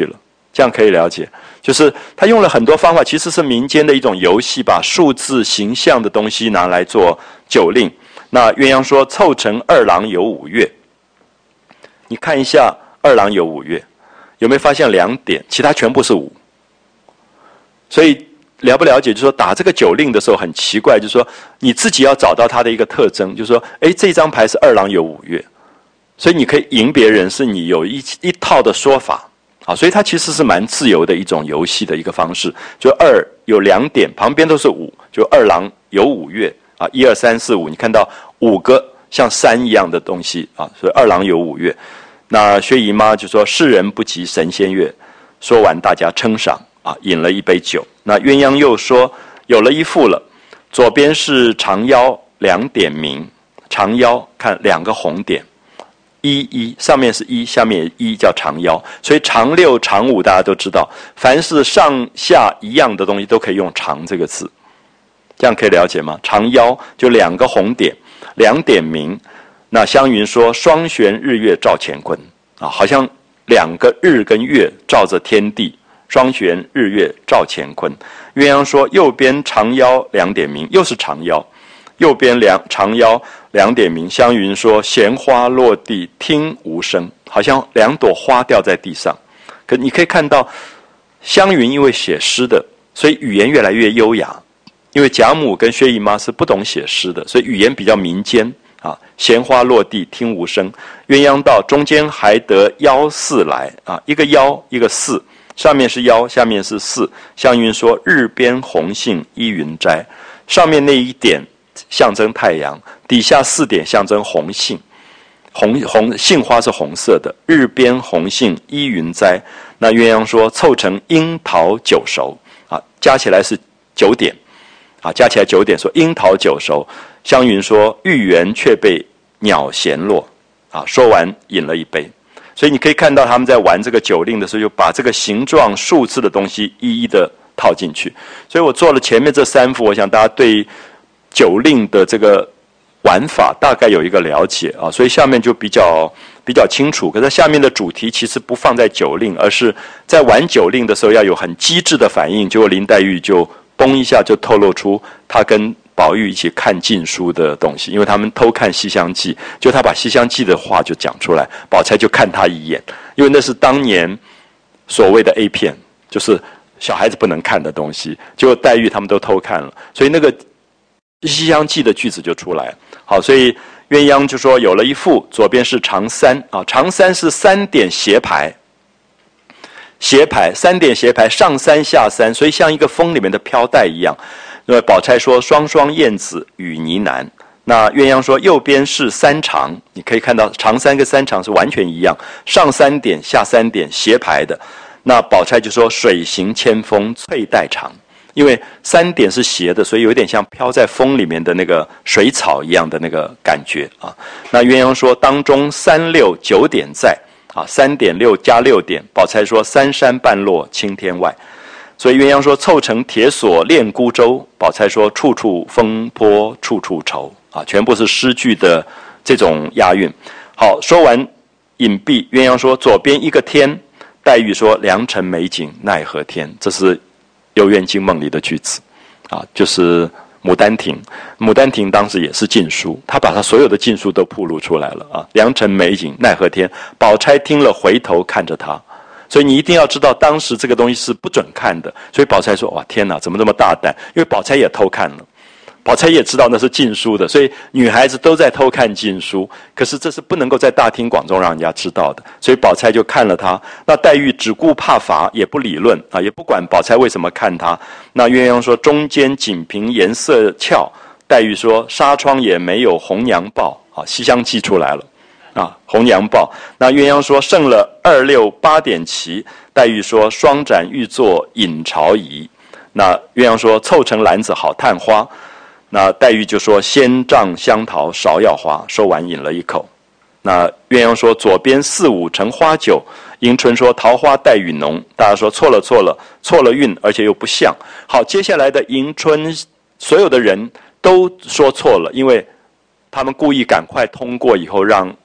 这样可以了解，就是他用了很多方法，其实是民间的一种游戏，把数字形象的东西拿来做酒令。那鸳鸯说凑成二郎有五岳，你看一下二郎有五岳，有没有发现两点？其他全部是五。所以了不了解，就是说打这个酒令的时候很奇怪，就是说你自己要找到它的一个特征，就是说，哎，这张牌是二郎有五岳，所以你可以赢别人，是你有一一套的说法。啊，所以它其实是蛮自由的一种游戏的一个方式。就二有两点，旁边都是五，就二郎有五岳啊，一二三四五，你看到五个像山一样的东西啊，所以二郎有五岳。那薛姨妈就说：“世人不及神仙乐。”说完，大家称赏啊，饮了一杯酒。那鸳鸯又说：“有了一副了，左边是长腰两点明，长腰看两个红点。”一一上面是一，下面一叫长腰，所以长六长五大家都知道，凡是上下一样的东西都可以用长这个字，这样可以了解吗？长腰就两个红点，两点明。那湘云说双悬日月照乾坤啊，好像两个日跟月照着天地，双悬日月照乾坤。鸳鸯说右边长腰两点明，又是长腰，右边两长腰两点明。湘云说闲花落地听无声，好像两朵花掉在地上。可你可以看到湘云因为写诗的，所以语言越来越优雅，因为贾母跟薛姨妈是不懂写诗的，所以语言比较民间啊。闲花落地听无声，鸳鸯道中间还得腰四来啊，一个腰一个四，上面是腰，下面是四。湘云说日边红杏依云摘，上面那一点象征太阳，底下四点象征红杏，红红杏花是红色的，日边红杏依云摘。那鸳鸯说凑成樱桃九熟啊，加起来是九点啊，加起来九点，说樱桃九熟。湘云说玉圆却被鸟衔落啊，说完饮了一杯。所以你可以看到他们在玩这个酒令的时候，就把这个形状数字的东西一一的套进去。所以我做了前面这三幅，我想大家对酒令的这个玩法大概有一个了解啊，所以下面就比较比较清楚。可是下面的主题其实不放在酒令，而是在玩酒令的时候要有很机智的反应。结果林黛玉就嘣一下就透露出她跟宝玉一起看禁书的东西，因为他们偷看《西厢记》，就他把《西厢记》的话就讲出来，宝钗就看他一眼，因为那是当年所谓的 A 片，就是小孩子不能看的东西，结果黛玉他们都偷看了，所以那个《西厢记》的句子就出来。好，所以鸳鸯就说有了一副，左边是长三啊，长三是三点斜排，斜排三点斜排，上三下三，所以像一个风里面的飘带一样。因为宝钗说双双燕子与呢喃，那鸳鸯说右边是三长，你可以看到长三跟三长是完全一样，上三点下三点斜排的。那宝钗就说水行千峰翠带长，因为三点是斜的，所以有点像飘在风里面的那个水草一样的那个感觉啊。那鸳鸯说当中三六九点在啊，三点六加六点。宝钗说三山半落青天外。所以鸳鸯说凑成铁锁链孤舟，宝钗说处处风波处处愁啊，全部是诗句的这种押韵。好，说完隐蔽，鸳鸯说左边一个天，黛玉说良辰美景奈何天，这是《游园惊梦》里的句子啊，就是牡丹亭。牡丹亭当时也是禁书，他把他所有的禁书都暴露出来了啊，良辰美景奈何天。宝钗听了回头看着他。所以你一定要知道，当时这个东西是不准看的。所以宝钗说：“哇，天哪，怎么这么大胆？”因为宝钗也偷看了，宝钗也知道那是禁书的，所以女孩子都在偷看禁书。可是这是不能够在大庭广众让人家知道的，所以宝钗就看了她。那黛玉只顾怕罚，也不理论啊，也不管宝钗为什么看她。那鸳鸯说：“中间锦屏颜色俏。”黛玉说：“纱窗也没有红娘报。”啊，《西厢记》出来了。啊，红娘报。那鸳鸯说胜了二六八点齐，黛玉说双盏欲作引朝仪。那鸳鸯说凑成篮子好探花。那黛玉就说仙杖香桃芍药花，说完饮了一口。那鸳鸯说左边四五成花酒，迎春说桃花带雨浓。大家说错了错了，错了韵，而且又不像。好，接下来的迎春所有的人都说错了，因为他们故意赶快通过以后让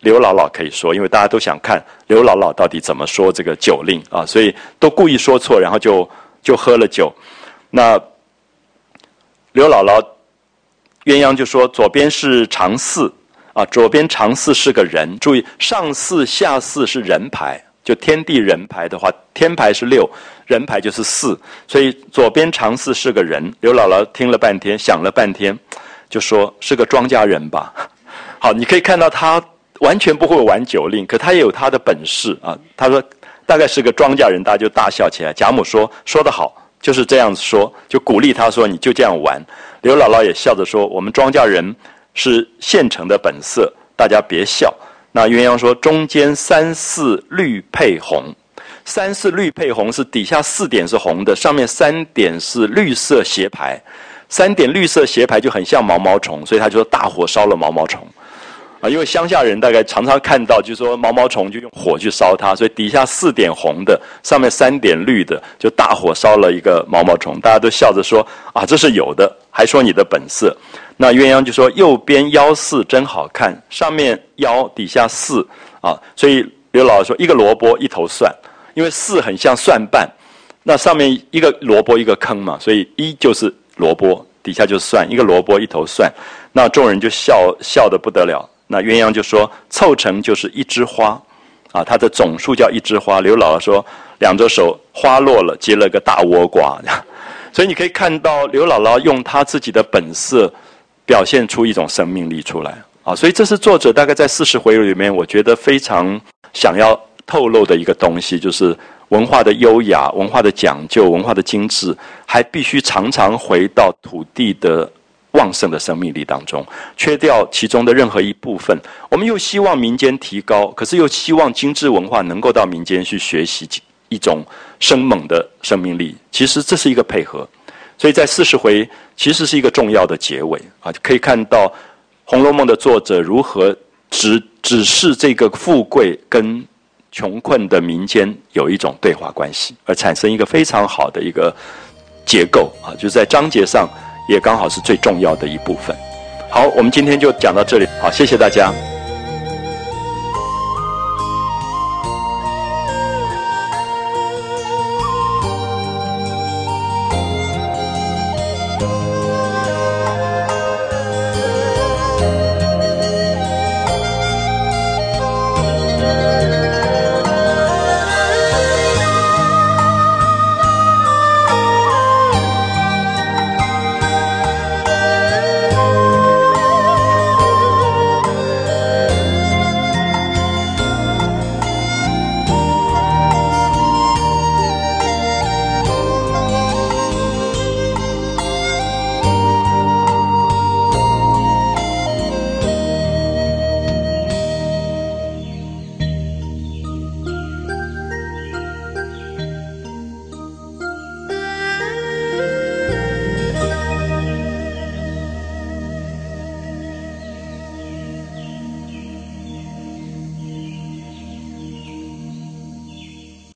刘姥姥可以说，因为大家都想看刘姥姥到底怎么说这个酒令啊，所以都故意说错，然后就就喝了酒。那刘姥姥鸳鸯就说左边是长四啊，左边长四是个人，注意上四下四是人牌，就天地人牌的话，天牌是六，人牌就是四，所以左边长四是个人。刘姥姥听了半天，想了半天，就说是个庄稼人吧。好，你可以看到他完全不会玩酒令，可他也有他的本事啊。他说大概是个庄稼人，大家就大笑起来。贾母说说得好，就是这样子说，就鼓励他说你就这样玩。刘姥姥也笑着说我们庄稼人是现成的本色，大家别笑。那鸳鸯说中间三四绿配红，三四绿配红是底下四点是红的，上面三点是绿色斜牌，三点绿色斜牌就很像毛毛虫，所以他就说大火烧了毛毛虫啊，因为乡下人大概常常看到就是说毛毛虫就用火去烧它，所以底下四点红的，上面三点绿的，就大火烧了一个毛毛虫，大家都笑着说啊这是有的，还说你的本色。那鸳鸯就说右边腰四真好看，上面腰底下四啊，所以刘姥姥说一个萝卜一头蒜，因为四很像蒜瓣，那上面一个萝卜一个坑嘛，所以一就是萝卜，底下就是蒜，一个萝卜一头蒜。那众人就笑笑得不得了。那鸳鸯就说凑成就是一枝花啊，它的总数叫一枝花。刘姥姥说两只手花落了，结了个大倭瓜。所以你可以看到刘姥姥用她自己的本色表现出一种生命力出来啊，所以这是作者大概在四十回里面，我觉得非常想要透露的一个东西，就是文化的优雅、文化的讲究、文化的精致，还必须常常回到土地的旺盛的生命力当中，缺掉其中的任何一部分。我们又希望民间提高，可是又希望精致文化能够到民间去学习一种生猛的生命力，其实这是一个配合。所以在四十回其实是一个重要的结尾啊，可以看到《红楼梦》的作者如何只只是这个富贵跟穷困的民间有一种对话关系，而产生一个非常好的一个结构啊，就是在章节上也刚好是最重要的一部分。好，我们今天就讲到这里，好，谢谢大家。